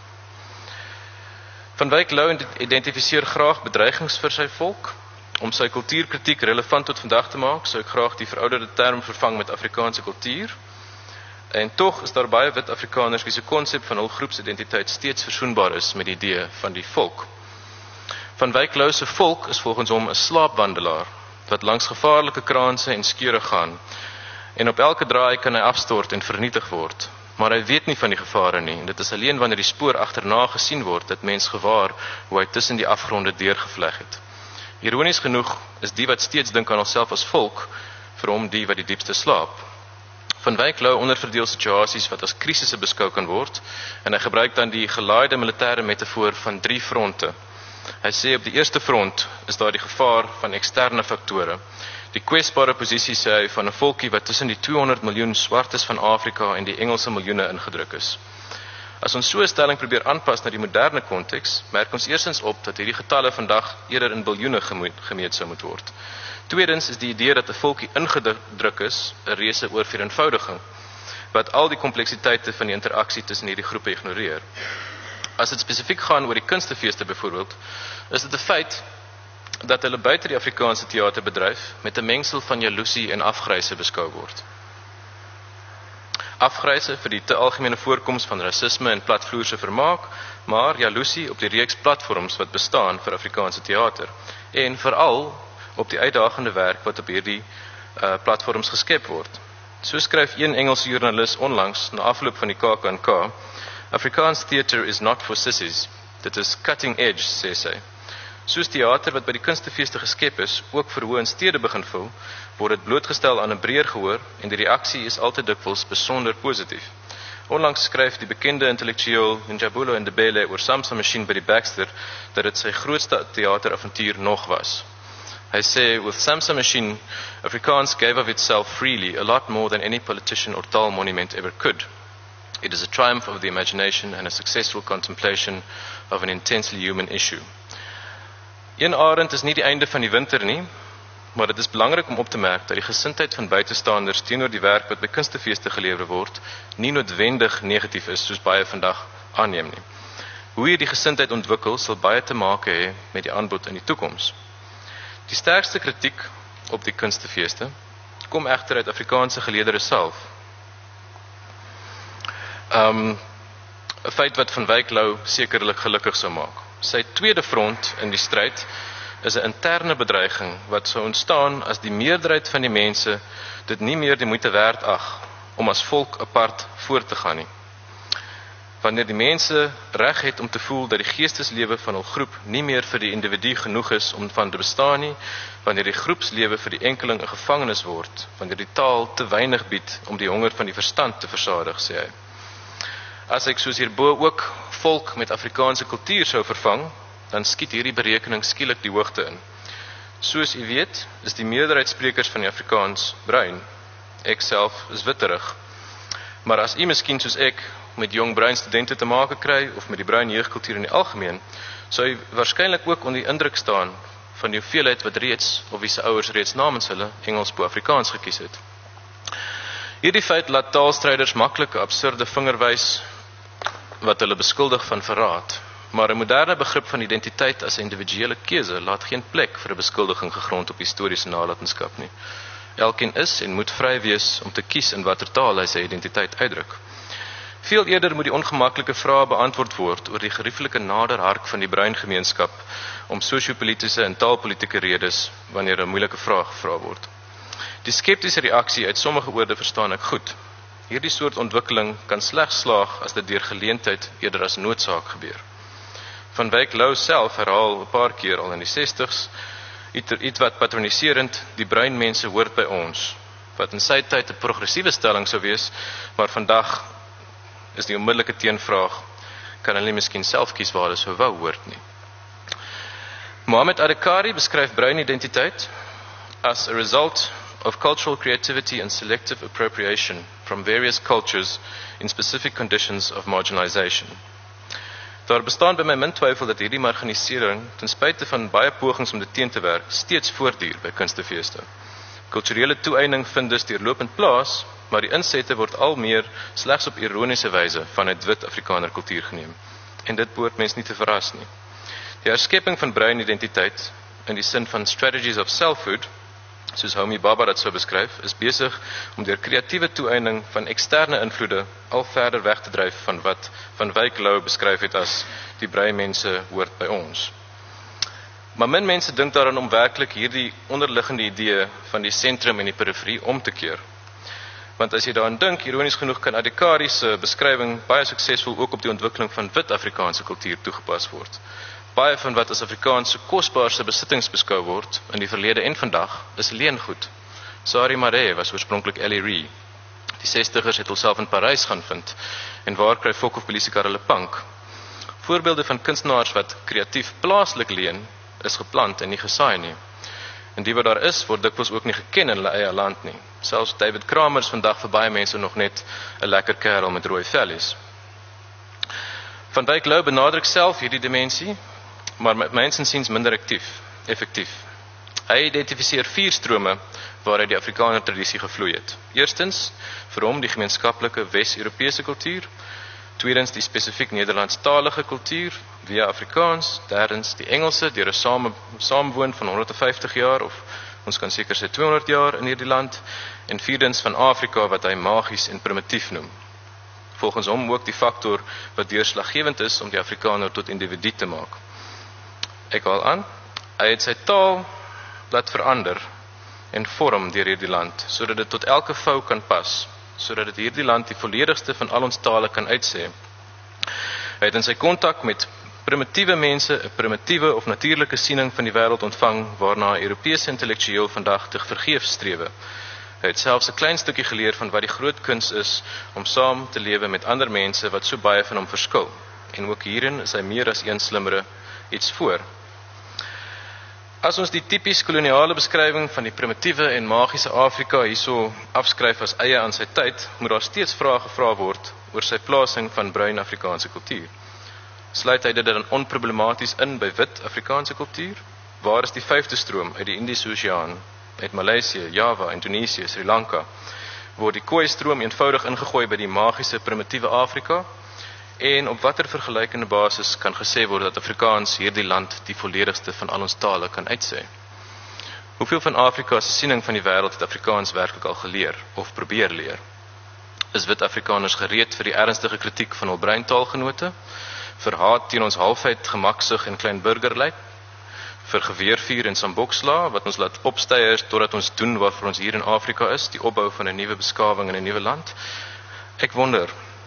Van Wyk Lou identifiseer graag bedreigings vir sy volk. Om sy kultuurkritiek relevant tot vandag te maak, sou ek graag die verouderde term vervang met Afrikaanse kultuur. En tog is daar baie wit Afrikaners wie se konsep van hul groepsidentiteit steeds versoenbaar is met die idee van die volk. Van Wyk Lou se volk is volgens hom 'n slaapwandelaar wat langs gevaarlike kraanse en skeure gaan en op elke draai kan hy afstort en vernietig word. Maar hy weet nie van die gevare nie en dit is alleen wanneer die spoor agterna gesien word dat mens gewaar hoe hy tussen die afgronde deurgevleg het. Ironies genoeg is die wat steeds dink aan homself as volk vir hom die wat die diepste slaap. Van Wyk Lou onderverdeel situasies wat as krisisse beskou kan word en hy gebruik dan die gelaaide militêre metafoor van drie fronte. Hy sê op die eerste front is daar die gevaar van eksterne faktore. Die kwesbare posisie sê hy van 'n volkie wat tussen die tweehonderd miljoen swartes van Afrika en die Engelse miljoene ingedruk is. As ons so 'n stelling probeer aanpas na die moderne konteks, merk ons eerstens op dat hierdie getalle vandag eerder in biljoene gemeet sou moet word. Tweedens is die idee dat 'n volkie ingedruk is 'n reuse oorvereenvoudiging wat al die kompleksiteite van die interaksie tussen hierdie groepe ignoreer. As dit spesifiek gaan oor die kunstefeeste byvoorbeeld, is dit 'n feit dat hulle buite die Afrikaanse teaterbedryf met 'n mengsel van jaloesie en afgryse beskou word. Afgryse vir die te algemene voorkoms van rasisme en platvloerse vermaak, maar jaloesie op die reeks platforms wat bestaan vir Afrikaanse teater en veral op die uitdagende werk wat op hierdie uh, platforms geskep word. So skryf een Engelse joernalis onlangs na afloop van die K K N K, Afrikaans theater is not for sissies. Dit is cutting edge, sê sy. Soos teater wat by die kunstefeeste geskep is, ook vir hoe in stede begin vul, word dit blootgestel aan 'n breër gehoor en die reaksie is altyd dikwels besonder positief. Onlangs skryf die bekende intellektueel Njabulo Ndebele oor Samsa Machine by die Baxter dat dit sy grootste teateravontuur nog was. Hy sê, with Samsa Machine, Afrikaans gave of itself freely, a lot more than any politician or taal monument ever could. It is a triumph of the imagination and a successful contemplation of an intensely human issue. Een arend is nie die einde van die winter nie, maar dit is belangrik om op te merk dat die gesindheid van buitestanders teenoor die werk wat by kunstefeeste gelewer word, nie noodwendig negatief is soos baie vandag aanneem nie. Hoe hier die gesindheid ontwikkel sal baie te maak hê met die aanbod in die toekoms. Die sterkste kritiek op die kunstefeeste kom egter uit Afrikaanse geleerdere self. Um, 'n feit wat Van Wyk Lou sekerlik gelukkig sou maak. Sy tweede front in die stryd is 'n interne bedreiging wat sou ontstaan as die meerderheid van die mense dit nie meer die moeite werd ag om as volk apart voort te gaan nie. Wanneer die mense reg het om te voel dat die geesteslewe van hul groep nie meer vir die individu genoeg is om van te bestaan nie, wanneer die groepslewe vir die enkeling 'n gevangenis word, wanneer die taal te weinig bied om die honger van die verstand te versadig, sê hy. As ek soos hierbo ook volk met Afrikaanse kultuur sou vervang, dan skiet hierdie berekening skielik die hoogte in. Soos u weet, is die meerderheid sprekers van die Afrikaans bruin. Ek self is witterig. Maar as u miskien soos ek met jong bruin studente te make kry of met die bruin jeugkultuur in die algemeen, sou u waarskynlik ook onder die indruk staan van die hoeveelheid wat reeds of wie se ouers reeds namens hulle Engels bo Afrikaans gekies het. Hierdie feit laat taalstryders maklik 'n absurde vinger wys wat hulle beskuldig van verraad. Maar 'n moderne begrip van identiteit as 'n individuele keuse laat geen plek vir 'n beskuldiging gegrond op historiese nalatenskap nie. Elkeen is en moet vry wees om te kies in watter taal hy sy identiteit uitdruk. Veel eerder moet die ongemaklike vrae beantwoord word oor die gerieflike naderhark van die bruin gemeenskap om sosio-politiese en taalpolitiese redes wanneer 'n moeilike vraag gevra word. Die skeptiese reaksie uit sommige oorde verstaan ek goed. Hierdie soort ontwikkeling kan slegs slaag as dit deur geleentheid eerder as noodsaak gebeur. Van Wyk Louw self herhaal 'n paar keer al in die sestigs iets wat patroniserend, die bruin mense hoort by ons, wat in sy tyd 'n progressiewe stelling sou wees, maar vandag is die onmiddellike teenvraag, kan hulle miskien self kies waar hulle sou wou hoort nie. Mohamed Adekari beskryf bruin identiteit as a result of cultural creativity and selective appropriation from various cultures in specific conditions of marginalization. Daar bestaan by my min twyfel dat hierdie marginalisering, ten spyte van baie pogings om dit teen te werk, steeds voortduur by kunstefeeste. Kulturele toeëning vind dus deurlopend plaas, maar die insette word al meer slegs op ironiese wyse vanuit wit Afrikaner kultuur geneem. En dit behoort mens nie te verras nie. Die herskepping van bruin identiteit, in die sin van strategies of selfhood, soos Homi Bhabha dit sou beskryf, is besig om deur kreatiewe toeëning van eksterne invloede al verder weg te dryf van wat Van Wyk Louw beskryf het as die bruin mense hoort by ons. Maar min mense dink daaraan om werklik hierdie onderliggende idee van die sentrum en die periferie om te keer. Want as jy daaraan dink, ironies genoeg kan Adekari se beskrywing baie suksesvol ook op die ontwikkeling van wit Afrikaanse kultuur toegepas word. Baie van wat as Afrikaanse kosbaarste besittings beskou word, in die verlede en vandag, is leengoed. Sari Maree was oorspronklik Ellie Ree. Die sestigers het hulself in Parys gaan vind, en waar kry Fokhof Belisika hulle pank. Voorbeelde van kunstenaars wat kreatief plaaslik leen, is geplant en nie gesaai nie. En die wat daar is, word dikwels ook nie geken in hulle eie land nie. Selfs David Kramer is vandag vir baie mense nog net 'n lekker kerel met rooi vellies. Van Wyk Louw benadruk self hierdie dimensie, maar met my insiens minder aktief, effektief. Hy identifiseer vier strome waaruit die Afrikaner tradisie gevloei het. Eerstens, vir hom die gemeenskaplike Wes-Europese kultuur. Tweedens, die spesifiek Nederlandstalige kultuur via Afrikaans. Derdens, die Engelse deur 'n same, saamwoon van honderdvyftig jaar of ons kan seker sê tweehonderd jaar in hierdie land. En vierdens, van Afrika wat hy magies en primitief noem. Volgens hom ook die faktor wat deurslaggewend is om die Afrikaner tot individu te maak. Ek haal aan, hy het sy taal laat verander en vorm deur hierdie land, sodat dit tot elke vou kan pas, sodat dit hierdie land die volledigste van al ons tale kan uitsê. Hy het in sy kontak met primitiewe mense 'n primitiewe of natuurlike siening van die wêreld ontvang, waarna 'n Europese intellektueel vandag te vergeef strewe. Hy het selfs 'n klein stukkie geleer van wat die groot kuns is om saam te lewe met ander mense wat so baie van hom verskil. En ook hierin is hy meer as een slimmere iets voor. As ons die tipies koloniale beskrywing van die primitiewe en magiese Afrika hierso afskryf as eie aan sy tyd, moet daar steeds vrae gevra word oor sy plasing van bruin Afrikaanse kultuur. Sluit hy dit dan onproblematies in by wit Afrikaanse kultuur? Waar is die vyfde stroom uit die Indiese Oseaan, uit Maleisië, Java, Indonesië, Sri Lanka? Word die Khoi stroom eenvoudig ingegooi by die magiese primitiewe Afrika? En op watter vergelykende basis kan gesê word dat Afrikaans hierdie land die volledigste van al ons tale kan uitsê? Hoeveel van Afrika se siening van die wêreld het Afrikaans werklik al geleer of probeer leer? Is wit Afrikaners gereed vir die ernstige kritiek van hul bruin taalgenote? Vir haat teen ons halfheid, gemaksig en klein burgerlyd? Vir geweervuur en samboksla wat ons laat opsteier totdat ons doen waarvoor ons hier in Afrika is, die opbou van 'n nuwe beskawing in 'n nuwe land? Ek wonder.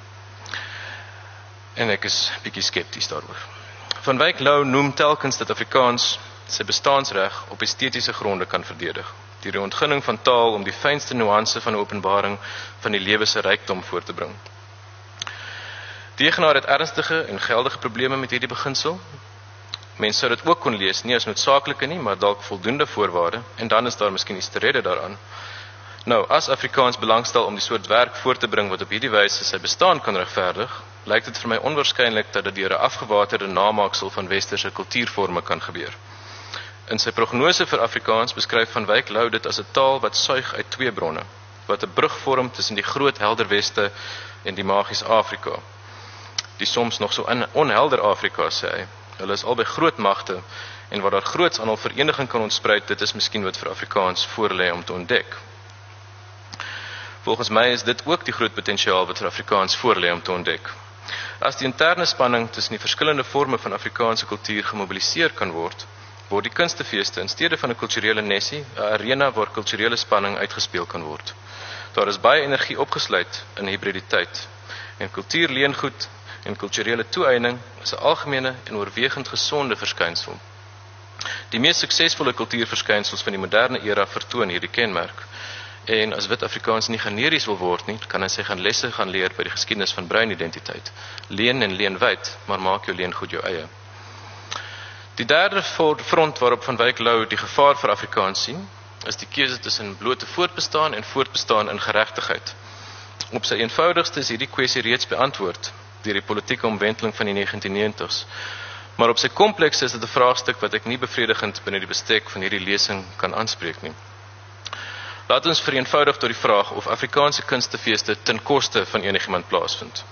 En ek is bietjie skepties daaroor. Van Wyk Louw noem telkens dat Afrikaans sy bestaansreg op estetiese gronde kan verdedig, deur die ontginning van taal om die fynste nuance van 'n openbaring van die lewe se rykdom voor te bring. Die egenaar het ernstige en geldige probleme met hierdie beginsel. Mens sou dit ook kon lees, nie as noodsaaklike nie, maar dalk voldoende voorwaarde, en dan is daar miskien iets te redde daaraan. Nou, as Afrikaans belangstel om die soort werk voor te bring wat op hierdie wyse sy bestaan kan regverdig, lyk dit vir my onwaarskynlik dat dit deur 'n afgewaterde namaaksel van westerse kultuurvorme kan gebeur. In sy prognose vir Afrikaans beskryf Van Wyk Louw dit as 'n taal wat suig uit twee bronne, wat 'n brug vorm tussen die groot helder weste en die magiese Afrika. Die soms nog so onhelder Afrika, sê hy. Hulle is albei groot magte, en waar daar groots aan hul vereniging kan ontspruit, dit is miskien wat vir Afrikaans voor lê om te ontdek. Volgens my is dit ook die groot potensiaal wat vir Afrikaans voorlê om te ontdek. As die interne spanning tussen die verskillende vorme van Afrikaanse kultuur gemobiliseer kan word, word die kunstefeeste in steede van 'n kulturele nessie 'n arena waar kulturele spanning uitgespeel kan word. Daar is baie energie opgesluit in hibriditeit en kultuurleengoed en kulturele toeëning is 'n algemene en oorwegend gesonde verskynsel. Die mees suksesvolle kultuurverskynsels van die moderne era vertoon hierdie kenmerk. En as wit Afrikaans nie generies wil word nie, kan hy sy gaan lesse gaan leer by die geskiedenis van bruin identiteit. Leen en leen wyd, maar maak jou leen goed jou eie. Die derde front waarop Van Wyk Louw die gevaar vir Afrikaans sien, is die keuse tussen blote voortbestaan en voortbestaan in geregtigheid. Op sy eenvoudigste is hierdie kwessie reeds beantwoord deur die politieke omwenteling van die negentien negentig's. Maar op sy komplekse is dit 'n vraagstuk wat ek nie bevredigend binne die bestek van hierdie lesing kan aanspreek nie. Laat ons vereenvoudig tot die vraag of Afrikaanse kunstefeeste ten koste van enigiemand plaasvind.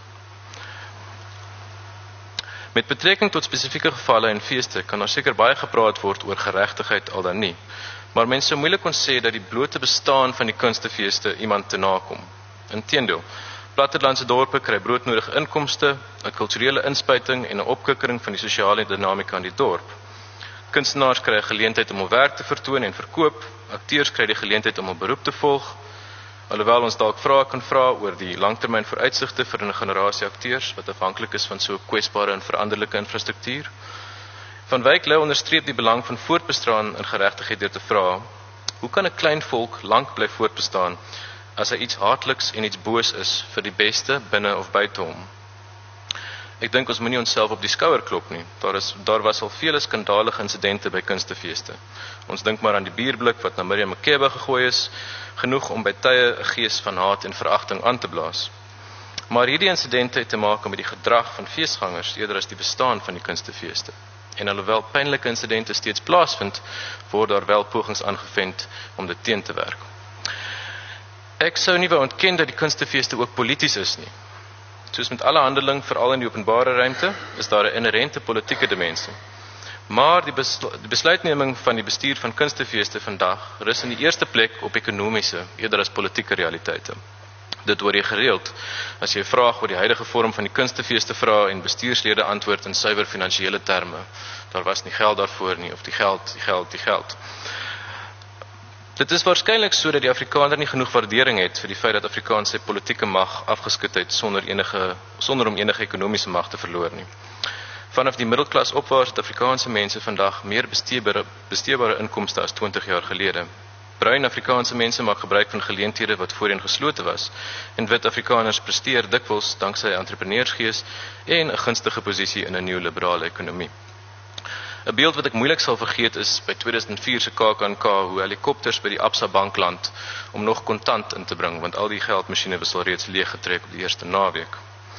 Met betrekking tot spesifieke gevalle en feeste kan daar seker baie gepraat word oor geregtigheid al dan nie, maar mens sou moeilik kon sê dat die blote bestaan van die kunstefeeste iemand te nakom. Inteendeel, plattelandse dorpe kry broodnodige inkomste, 'n kulturele inspuiting en 'n opkikkering van die sosiale dinamika in die dorp. Kunstenaars kry 'n geleentheid om hul werk te vertoon en verkoop, akteurs kry die geleentheid om 'n beroep te volg, alhoewel ons dalk vrae kan vra oor die langtermyn vooruitsigte vir 'n generasie akteurs wat afhanklik is van so 'n kwesbare en veranderlike infrastruktuur. Van Wyk Louw onderstreep die belang van voortbestaan in geregtigheid deur te vra, hoe kan 'n klein volk lank bly voortbestaan as hy iets haatliks en iets boos is vir die beste binne of buite hom? Ek dink ons moenie onsself op die skouer klop nie. Daar is daar was al vele skandalige insidente by kunstefeeste. Ons dink maar aan die bierblik wat na Miriam Makeba gegooi is, genoeg om by tye 'n gees van haat en veragting aan te blaas. Maar hierdie insidente het te maak met die gedrag van feesgangers eerder as die bestaan van die kunstefeeste. En alhoewel pynlike insidente steeds plaasvind, word daar wel pogings aangewend om dit teen te werk. Ek sou nie wou ontken dat die kunstefeeste ook polities is nie. Soos met alle handeling, veral in die openbare ruimte, is daar 'n inherente politieke dimensie. Maar die, beslu die besluitneming van die bestuur van kunstefeeste vandag rus in die eerste plek op ekonomiese, eerder as politieke realiteite. Dit hoor jy gereeld, as jy 'n vraag oor die huidige vorm van die kunstefeeste vra en bestuurslede antwoord in suiwer finansiële terme. Daar was nie geld daarvoor nie, of die geld, die geld, die geld. Dit is waarskynlik so dat die Afrikaner nie genoeg waardering het vir die feit dat Afrikaans sy politieke mag afgeskit het sonder enige sonder om enige ekonomiese mag te verloor nie. Vanaf die middelklas opwaarts het Afrikaanse mense vandag meer besteedbare, besteedbare inkomste as twintig jaar gelede. Bruin Afrikaanse mense maak gebruik van geleenthede wat voorheen geslote was en wit Afrikaners presteer dikwels danksy entrepreneursgees en 'n gunstige posisie in 'n neoliberale ekonomie. 'n Beeld wat ek moeilik sal vergeet is by tweeduisend vier se K K N K hoe helikopters by die Absa Bank land om nog kontant in te bring, want al die geldmasjiene was al reeds leeggetrek op die eerste naweek.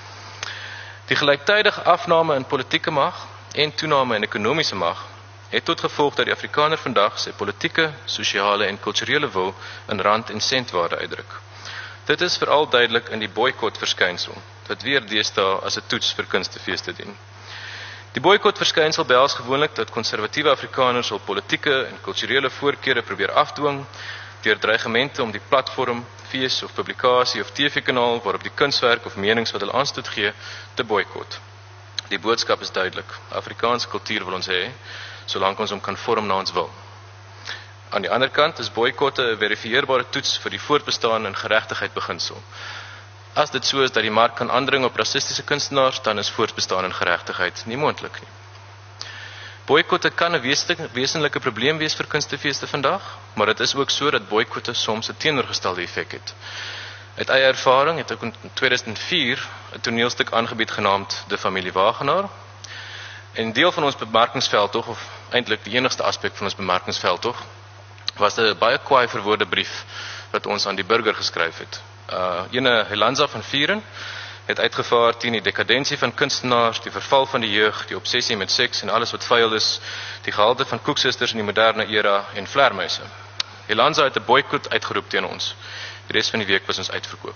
Die gelyktydige afname in politieke mag en toename in ekonomiese mag het tot gevolg dat die Afrikaner vandag sy politieke, sosiale en kulturele wil in rand en sentwaarde uitdruk. Dit is veral duidelik in die boikot verskynsel, wat weer deesdae as 'n toets vir kunstefeeste dien. Die boikot verskynsel behels gewoonlik dat konservatiewe Afrikaners hul politieke en kulturele voorkeure probeer afdwing deur dreigemente om die platform, fees of publikasie of T V-kanaal waarop die kunswerk of menings wat hulle aanstoot gee, te boikot. Die boodskap is duidelik. Afrikaanse kultuur wil ons hê, solank ons hom kan vorm na ons wil. Aan die ander kant is boikotte 'n verifieerbare toets vir die voortbestaan en geregtigheid beginsel. As dit so is dat die mark kan aandring op rassistiese kunstenaars, dan is voortbestaan en geregtigheid nie moontlik nie. Boikotte kan 'n wesenlike probleem wees vir kunstefeeste vandag, maar dit is ook so dat boikotte soms 'n teenoorgestelde effek het. Uit eie ervaring het ek in tweeduisend vier 'n toneelstuk aangebied genaamd De Familie Wagenaar. En deel van ons bemarkingsveldtog, of eintlik die enigste aspek van ons bemarkingsveldtog, was 'n baie kwaai verwoorde brief wat ons aan die burger geskryf het. Uh, ene Helanza van Vieren het uitgevaar teen die dekadensie van kunstenaars, die verval van die jeug, die obsessie met seks en alles wat vuil is, die gehalte van koeksisters in die moderne era en vleermuise. Helanza het 'n boikot uitgeroep teen ons. Die res van die week was ons uitverkoop.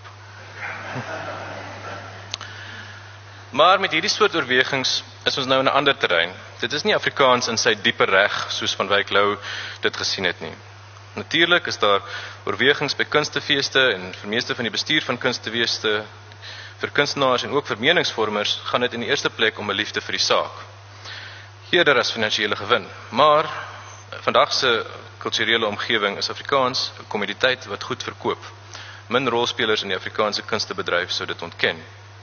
Maar met hierdie soort oorwegings is ons nou in 'n ander terrein. Dit is nie Afrikaans in sy diepe reg soos Van Wyk Louw dit gesien het nie. Natuurlik is daar oorwegings by kunstefeeste en vir meeste van die bestuur van kunstefeeste, vir kunstenaars en ook vir meningsvormers gaan dit in die eerste plek om 'n liefde vir die saak. Eerder as finansiële gewin, maar vandag se kulturele omgewing is Afrikaans 'n kommoditeit wat goed verkoop. Min rolspelers in die Afrikaanse kunstebedryf sou dit ontken.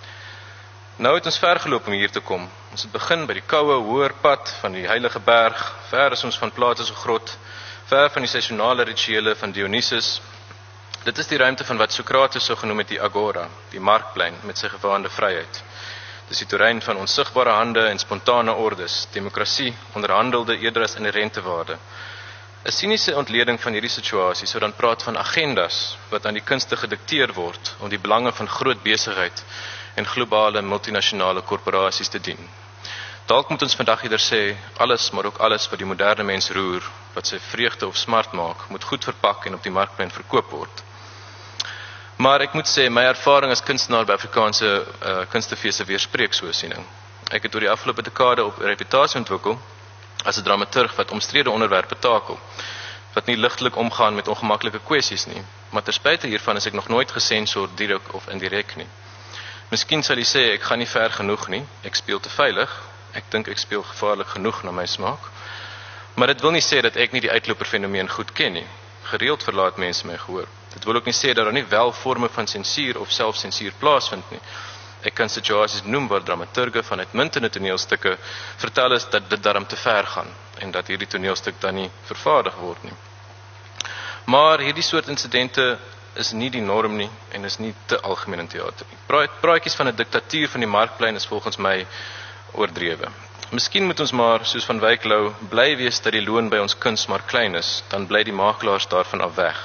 Nou het ons ver geloop om hier te kom. Ons het begin by die koue, hoër pad van die Heilige Berg, ver is ons van Plato se grot, ver van die seisonale rituele van Dionysus. Dit is die ruimte van wat Sokrates sou genoem het die agora, die markplein met sy gewaande vryheid. Dis die terrein van onsigbare hande en spontane ordes, demokrasie, onderhandelde eerder as inherente waarde. 'n Siniese ontleding van hierdie situasie sou dan praat van agendas wat aan die kunste gedikteer word om die belange van groot besigheid en globale multinasjonale korporasies te dien. Dalk moet ons vandag eerder sê, alles, maar ook alles wat die moderne mens roer, wat sy vreugde of smart maak, moet goed verpak en op die markplein verkoop word. Maar ek moet sê, my ervaring as kunstenaar by Afrikaanse uh, kunstefeeste weerspreek so 'n siening. Ek het oor die afgelope dekade op reputasie ontwikkel as 'n dramaturg wat omstrede onderwerpe takel, wat nie ligtelik omgaan met ongemaklike kwessies nie, maar ter spyte hiervan is ek nog nooit gesensor direk of indirek nie. Miskien sal jy sê, ek gaan nie ver genoeg nie, ek speel te veilig, ek dink ek speel gevaarlik genoeg na my smaak, maar dit wil nie sê dat ek nie die uitloper fenomeen goed ken nie. Gereeld verlaat mense my gehoor. Dit wil ook nie sê dat daar nie wel vorme van sensuur of selfsensuur plaasvind nie. Ek kan situasies noem waar dramaturge van uitmuntende toneelstukke vertel is dat dit daarom te ver gaan en dat hierdie toneelstuk dan nie vervaardig word nie. Maar hierdie soort insidente is nie die norm nie en is nie te algemeen in teater nie. Praat, praatjies van 'n diktatuur van die markplein is volgens my oordrewe. Miskien moet ons maar, soos Van Wyk Lou, bly wees dat die loon by ons kuns maar klein is, dan bly die makelaars daarvan af weg.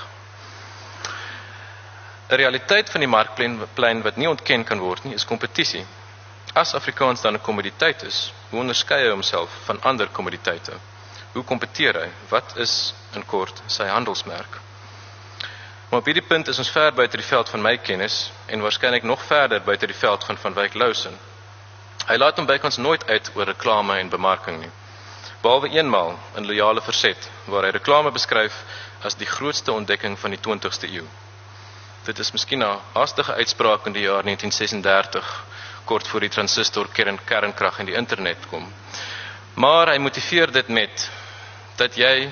'n Realiteit van die markplein wat nie ontken kan word nie, is kompetisie. As Afrikaans dan 'n kommoditeit is, hoe onderskei hy homself van ander kommoditeite? Hoe kompeteer hy? Wat is, in kort, sy handelsmerk? Maar op hierdie punt is ons ver buite die veld van my kennis en waarskynlik nog verder buite die veld van Van Wyk Lou se. Hy laat hom bykans nooit uit oor reklame en bemarking nie. Behalwe eenmaal in Loyale Verset, waar hy reklame beskryf as die grootste ontdekking van die twintigste eeu. Dit is miskien 'n haastige uitspraak in die jaar negentien sesendertig, kort voor die transistor kern, kernkrag en die internet kom. Maar hy motiveer dit met dat jy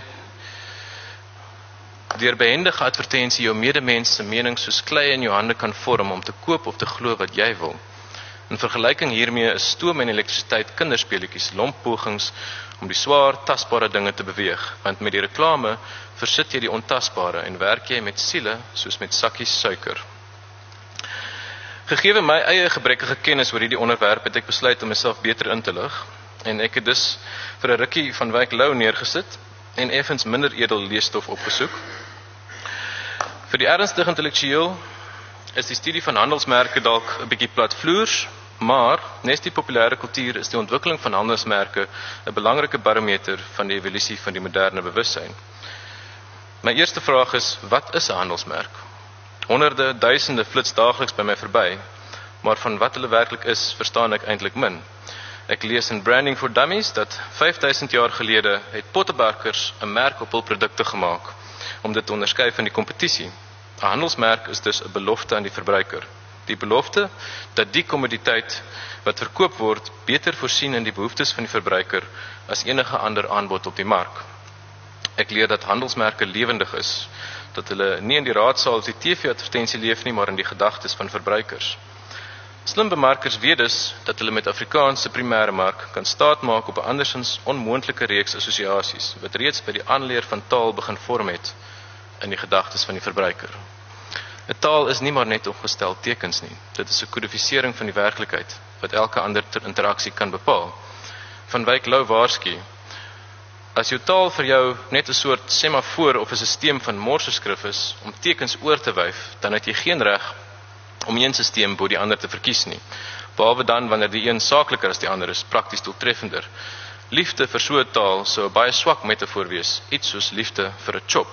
deur behendige advertensie jou medemens se mening soos klei in jou hande kan vorm om te koop of te glo wat jy wil. In vergelyking hiermee is stoom en elektrisiteit kinderspeletjies, lomp pogings om die swaar, tasbare dinge te beweeg, want met die reklame versit jy die ontasbare en werk jy met siele soos met sakkies suiker. Gegeewe my eie gebrekkige kennis oor hierdie onderwerp het ek besluit om myself beter in te lig en ek het dus vir 'n rukkie Van Wyk Lou neergesit en effens minder edel leesstof opgesoek. Vir die ernstig intellektueel is die studie van handelsmerke dalk 'n bietjie platvloers, maar nes die populêre kultuur is die ontwikkeling van handelsmerke 'n belangrike barometer van die evolusie van die moderne bewussyn. My eerste vraag is, wat is 'n handelsmerk? Honderde, duisende flits daagliks by my verby, maar van wat hulle werklik is, verstaan ek eintlik min. Ek lees in Branding for Dummies dat vyfduisend jaar gelede het pottebakkers 'n merk op hul produkte gemaak om dit te onderskei van die kompetisie. 'n Handelsmerk is dus 'n belofte aan die verbruiker. Die belofte dat die kommoditeit wat verkoop word beter voorsien in die behoeftes van die verbruiker as enige ander aanbod op die mark. Ek leer dat handelsmerke lewendig is, dat hulle nie in die raadsaal of die T V-advertensie leef nie, maar in die gedagtes van verbruikers. Slim bemarkers weet dus dat hulle met Afrikaans se primêre mark kan staatmaak op 'n andersins onmoontlike reeks assosiasies wat reeds by die aanleer van taal begin vorm het in die gedagtes van die verbruiker. 'n Taal is nie maar net opgestel tekens nie. Dit is 'n kodifisering van die werklikheid wat elke ander interaksie kan bepaal. Van Wyk Lou waarsku: as jou taal vir jou net 'n soort semafoor of 'n stelsel van morseskrif is om tekens oor te wyf, dan het jy geen reg om een stelsel bo die ander te verkies nie. Behalwe dan wanneer die een saakliker as die ander is, prakties doeltreffender. Liefde vir so 'n taal sou 'n baie swak metafoor wees, iets soos liefde vir 'n chop.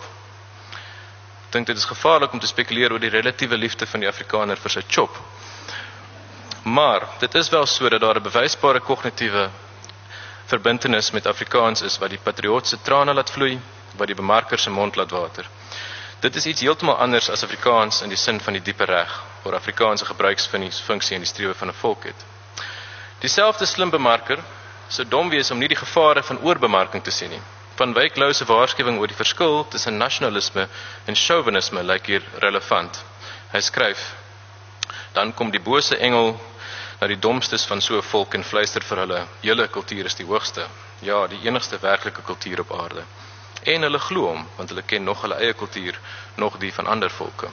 Ek dink dit is gevaarlik om te spekuleer oor die relatiewe liefde van die Afrikaner vir sy chop. Maar dit is wel so dat daar 'n bewysbare kognitiewe verbintenis met Afrikaans is wat die patriot se trane laat vloei, wat die bemarker se mond laat water. Dit is iets heeltemal anders as Afrikaans in die sin van die diepe reg, waar Afrikaans 'n gebruiksfunksie in die strewe van 'n volk het. Dieselfde slim bemarker sou dom wees om nie die gevare van oorbemarking te sien nie. Van Wyk Louw se waarskuwing oor die verskil tussen nasionalisme en chauvinisme lyk hier relevant. Hy skryf: Dan kom die bose engel na die domstes van so 'n volk en fluister vir hulle: Julle kultuur is die hoogste, ja, die enigste werklike kultuur op aarde. En hulle glo hom, want hulle ken nog hulle eie kultuur, nog die van ander volke.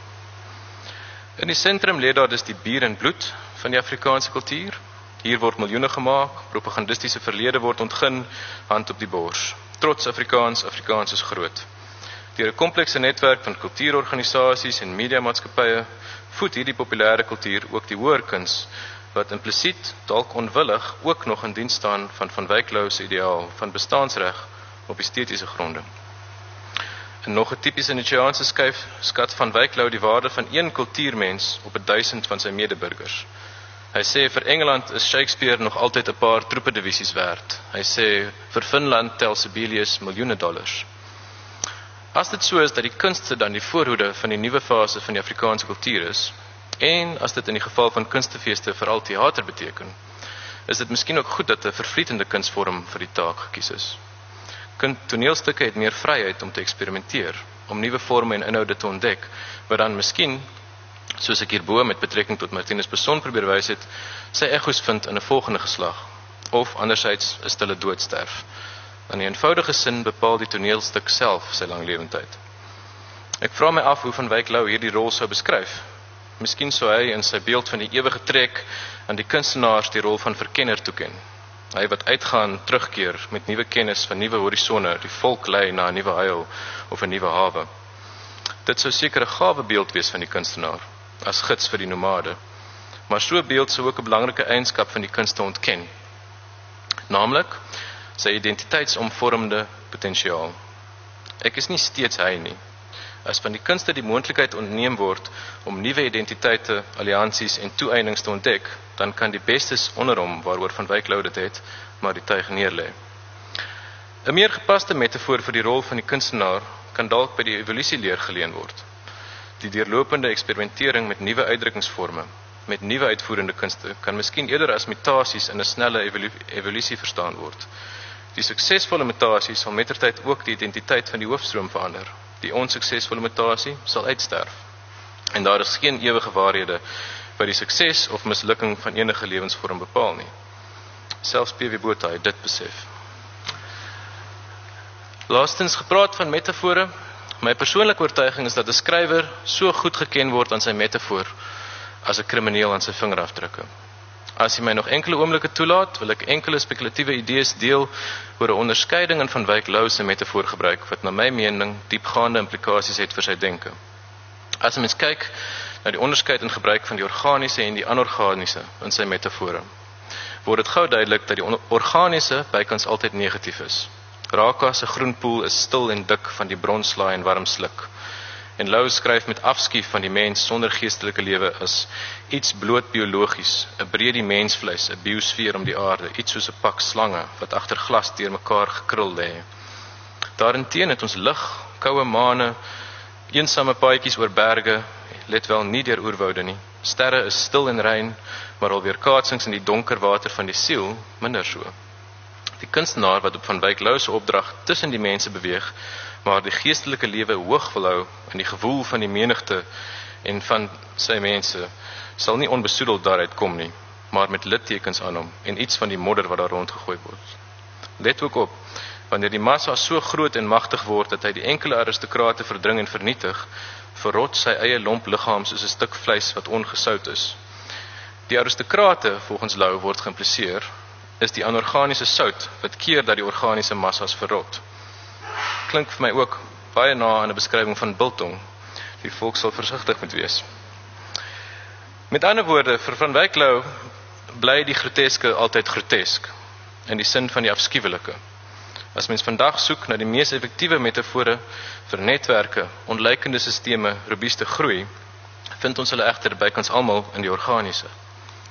In die sentrum lê daar dus die bier en bloed van die Afrikaanse kultuur. Hier word miljoene gemaak, propagandistiese verlede word ontgin, hand op die bors. Trots Afrikaans, Afrikaans is groot. Deur 'n komplekse netwerk van kultuurorganisasies en mediamaatskappye voed hierdie populêre kultuur ook die hoërkuns, wat implisiet, dalk onwillig, ook nog in diens staan van Van Wyk Louw se ideaal van bestaansreg op estetiese gronde. En nog 'n tipiese Nietzscheaanse skuif skat Van Wyk Louw die waarde van een kultuurmens op 'n duisend van sy medeburgers. Hy sê vir Engeland is Shakespeare nog altyd 'n paar troepedivisies werd. Hy sê vir Finland tel Sibelius miljoene dollars. As dit so is dat die kunste dan die voorhoede van die nuwe fase van die Afrikaanse kultuur is, en as dit in die geval van kunstefeeste veral teater beteken, is dit miskien ook goed dat 'n vervlietende kunsvorm vir die taak gekies is. Toneelstukke het meer vryheid om te eksperimenteer, om nuwe forme en inhoude te ontdek, wat dan miskien, soos ek hierbo met betrekking tot Martinus Beson probeer wys het, sy echo's vind in 'n volgende geslag, of andersins 'n stille doodsterf. In 'n eenvoudige sin bepaal die toneelstuk self sy lang lewendheid. Ek vra my af hoe Van Wyk Louw hierdie rol sou beskryf. Miskien sou hy in sy beeld van die ewige trek aan die kunstenaars die rol van verkenner toeken. Hy wat uitgaan, terugkeer met nuwe kennis van nuwe horisonne, die volk lei na 'n nuwe huil of 'n nuwe hawe. Dit sou seker 'n gawe beeld wees van die kunstenaar, as gids vir die nomade. Maar so 'n beeld sou ook 'n belangrike eienskap van die kunste ontken, naamlik sy identiteitsomvormende potensiaal. Ek is nie steeds hy nie. As van die kunste die moontlikheid ontneem word om nuwe identiteite, alliansies en toeënings te ontdek, dan kan die bestes onder hom, waaroor Van Wyk Louw dit het, maar die tuig neerlê. 'n meer gepaste metafoor vir die rol van die kunstenaar kan dalk by die evolutieleer geleen word. Die deurlopende eksperimentering met nuwe uitdrukkingsvorme, met nuwe uitvoerende kunste, kan miskien eerder as mutasies in 'n snelle evolu evolusie verstaan word. Die suksesvolle mutasie sal mettertyd ook die identiteit van die hoofstroom verander. Die onsuksesvolle mutasie sal uitsterf. En daar is geen ewige waarhede wat die sukses of mislukking van enige lewensvorm bepaal nie. Selfs P W Botha het dit besef. Laastens gepraat van metafore. My persoonlike oortuiging is dat 'n skrywer so goed geken word aan sy metafoor as 'n krimineel aan sy vingerafdrukke. As jy my nog enkele oomblikke toelaat, wil ek enkele spekulatiewe idees deel oor 'n onderskeiding in Van Wyk Louw se metafoor gebruik wat na my mening diepgaande implikasies het vir sy denke. As 'n mens kyk na die onderskeid in gebruik van die organiese en die anorganiese in sy metafore, word dit gou duidelik dat die organiese bykans altyd negatief is. Raka se groenpoel is stil en dik van die bronslaai en warm sluk. En Louw skryf met afskuw van die mens sonder geestelike lewe as iets bloot biologies, 'n breedie mensvleis, 'n biosfeer om die aarde, iets soos 'n pak slange wat agter glas deur mekaar gekrul lê. Daarenteen het ons lig, koue maane, eensame paadjies oor berge, let wel nie deur oerwoude nie. Sterre is stil en rein, maar alweer kaatsings in die donker water van die siel, minder so. Die kunstenaar wat op Van Wyk Louw se opdrag tussen die mense beweeg, maar die geestelike lewe hoog wil hou in die gewoel van die menigte en van sy mense, sal nie onbesoedeld daaruit kom nie, maar met littekens aan hom en iets van die modder wat daar rondgegooi word. Let ook op, wanneer die massa so groot en magtig word dat hy die enkele aristokrate verdring en vernietig, verrot sy eie lomp liggaam soos 'n stuk vleis wat ongesout is. Die aristokrate, volgens Louw word geïmpliseer, is die anorganiese sout wat keer dat die organiese massas verrot. Klink vir my ook baie na aan 'n beskrywing van biltong. Die volk sal versigtig moet wees. Met ander woorde, vir Van Wyk Louw bly die groteske altyd grotesk, in die sin van die afskuwelike. As mens vandag soek na die mees effektiewe metafore vir netwerke, onlykende sisteme, robuuste groei, vind ons hulle egter bykans almal in die organiese.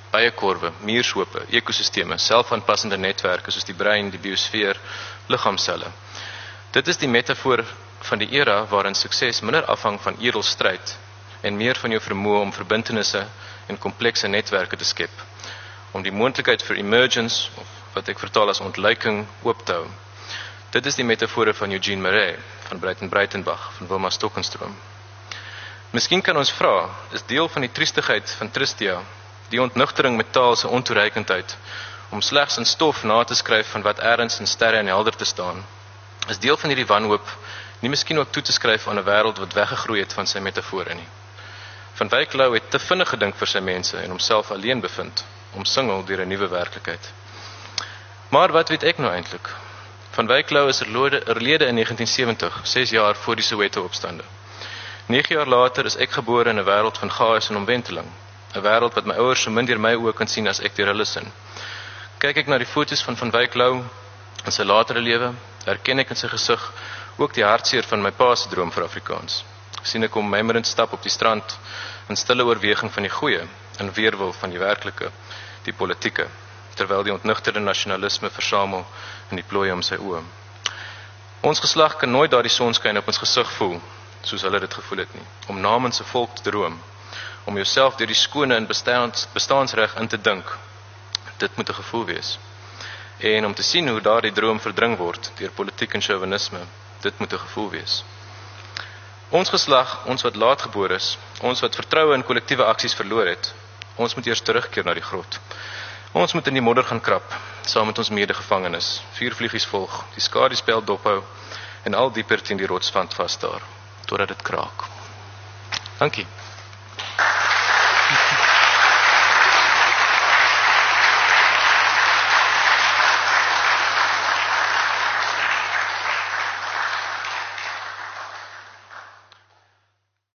Byekorwe, muurshope, ekosisteme, selfaanpassende netwerke soos die brein, die biosfeer, liggaamselle. Dit is die metafoor van die era waarin sukses minder afhang van edelstryd en meer van jou vermoë om verbintenisse en komplekse netwerke te skep, om die moontlikheid vir emergence, of wat ek vertaal as ontluiking, oop te hou. Dit is die metafore van Eugene Marais, van Breiten-Breitenbach, van Wilma Stokenstroom. Miskien kan ons vra, is deel van die triestigheid van Tristia, die ontnugtering met taal se ontoereikendheid, om slegs in stof na te skryf van wat ergens in sterre en helder te staan, is deel van hierdie wanhoop nie miskien ook toe te skryf aan 'n wêreld wat weggegroei het van sy metafore nie. Van Wyk Louw het te vinnig gedink vir sy mense en homself alleen bevind, omsingel deur 'n nuwe werklikheid. Maar wat weet ek nou eintlik? Van Wyk Louw is oorlede in negentien sewentig, ses jaar voor die Soweto-opstande. nege jaar later is ek gebore in 'n wêreld van chaos en omwenteling, 'n wêreld wat my ouers so min deur my oë kan sien as ek deur hulle sin. Kyk ek na die foto's van Van Wyk Louw in sy latere lewe, herken ek in sy gesig ook die hartseer van my pa se droom vir Afrikaans. Sien ek hom mymerend stap op die strand in stille oorweging van die goeie, in weerwil van die werklike, die politieke, terwyl die ontnugterde nasionalisme versamel in die plooie om sy oë. Ons geslag kan nooit daardie sonskyn op ons gesig voel, soos hulle dit gevoel het nie, om namens 'n volk te droom, om jouself deur die skone in bestaans, bestaansreg in te dink. Dit moet 'n gevoel wees. En om te sien hoe daardie droom verdring word deur politiek en chauvinisme, dit moet 'n gevoel wees. Ons geslag, ons wat laatgebore is, ons wat vertroue in kollektiewe aksies verloor het, ons moet eers terugkeer na die grot. Ons moet in die modder gaan krap, saam met ons medegevangenes, vier vliegies volg, die skadiespel dophou en al dieper teen die rotswand vasstaar, totdat dit kraak. Dankie.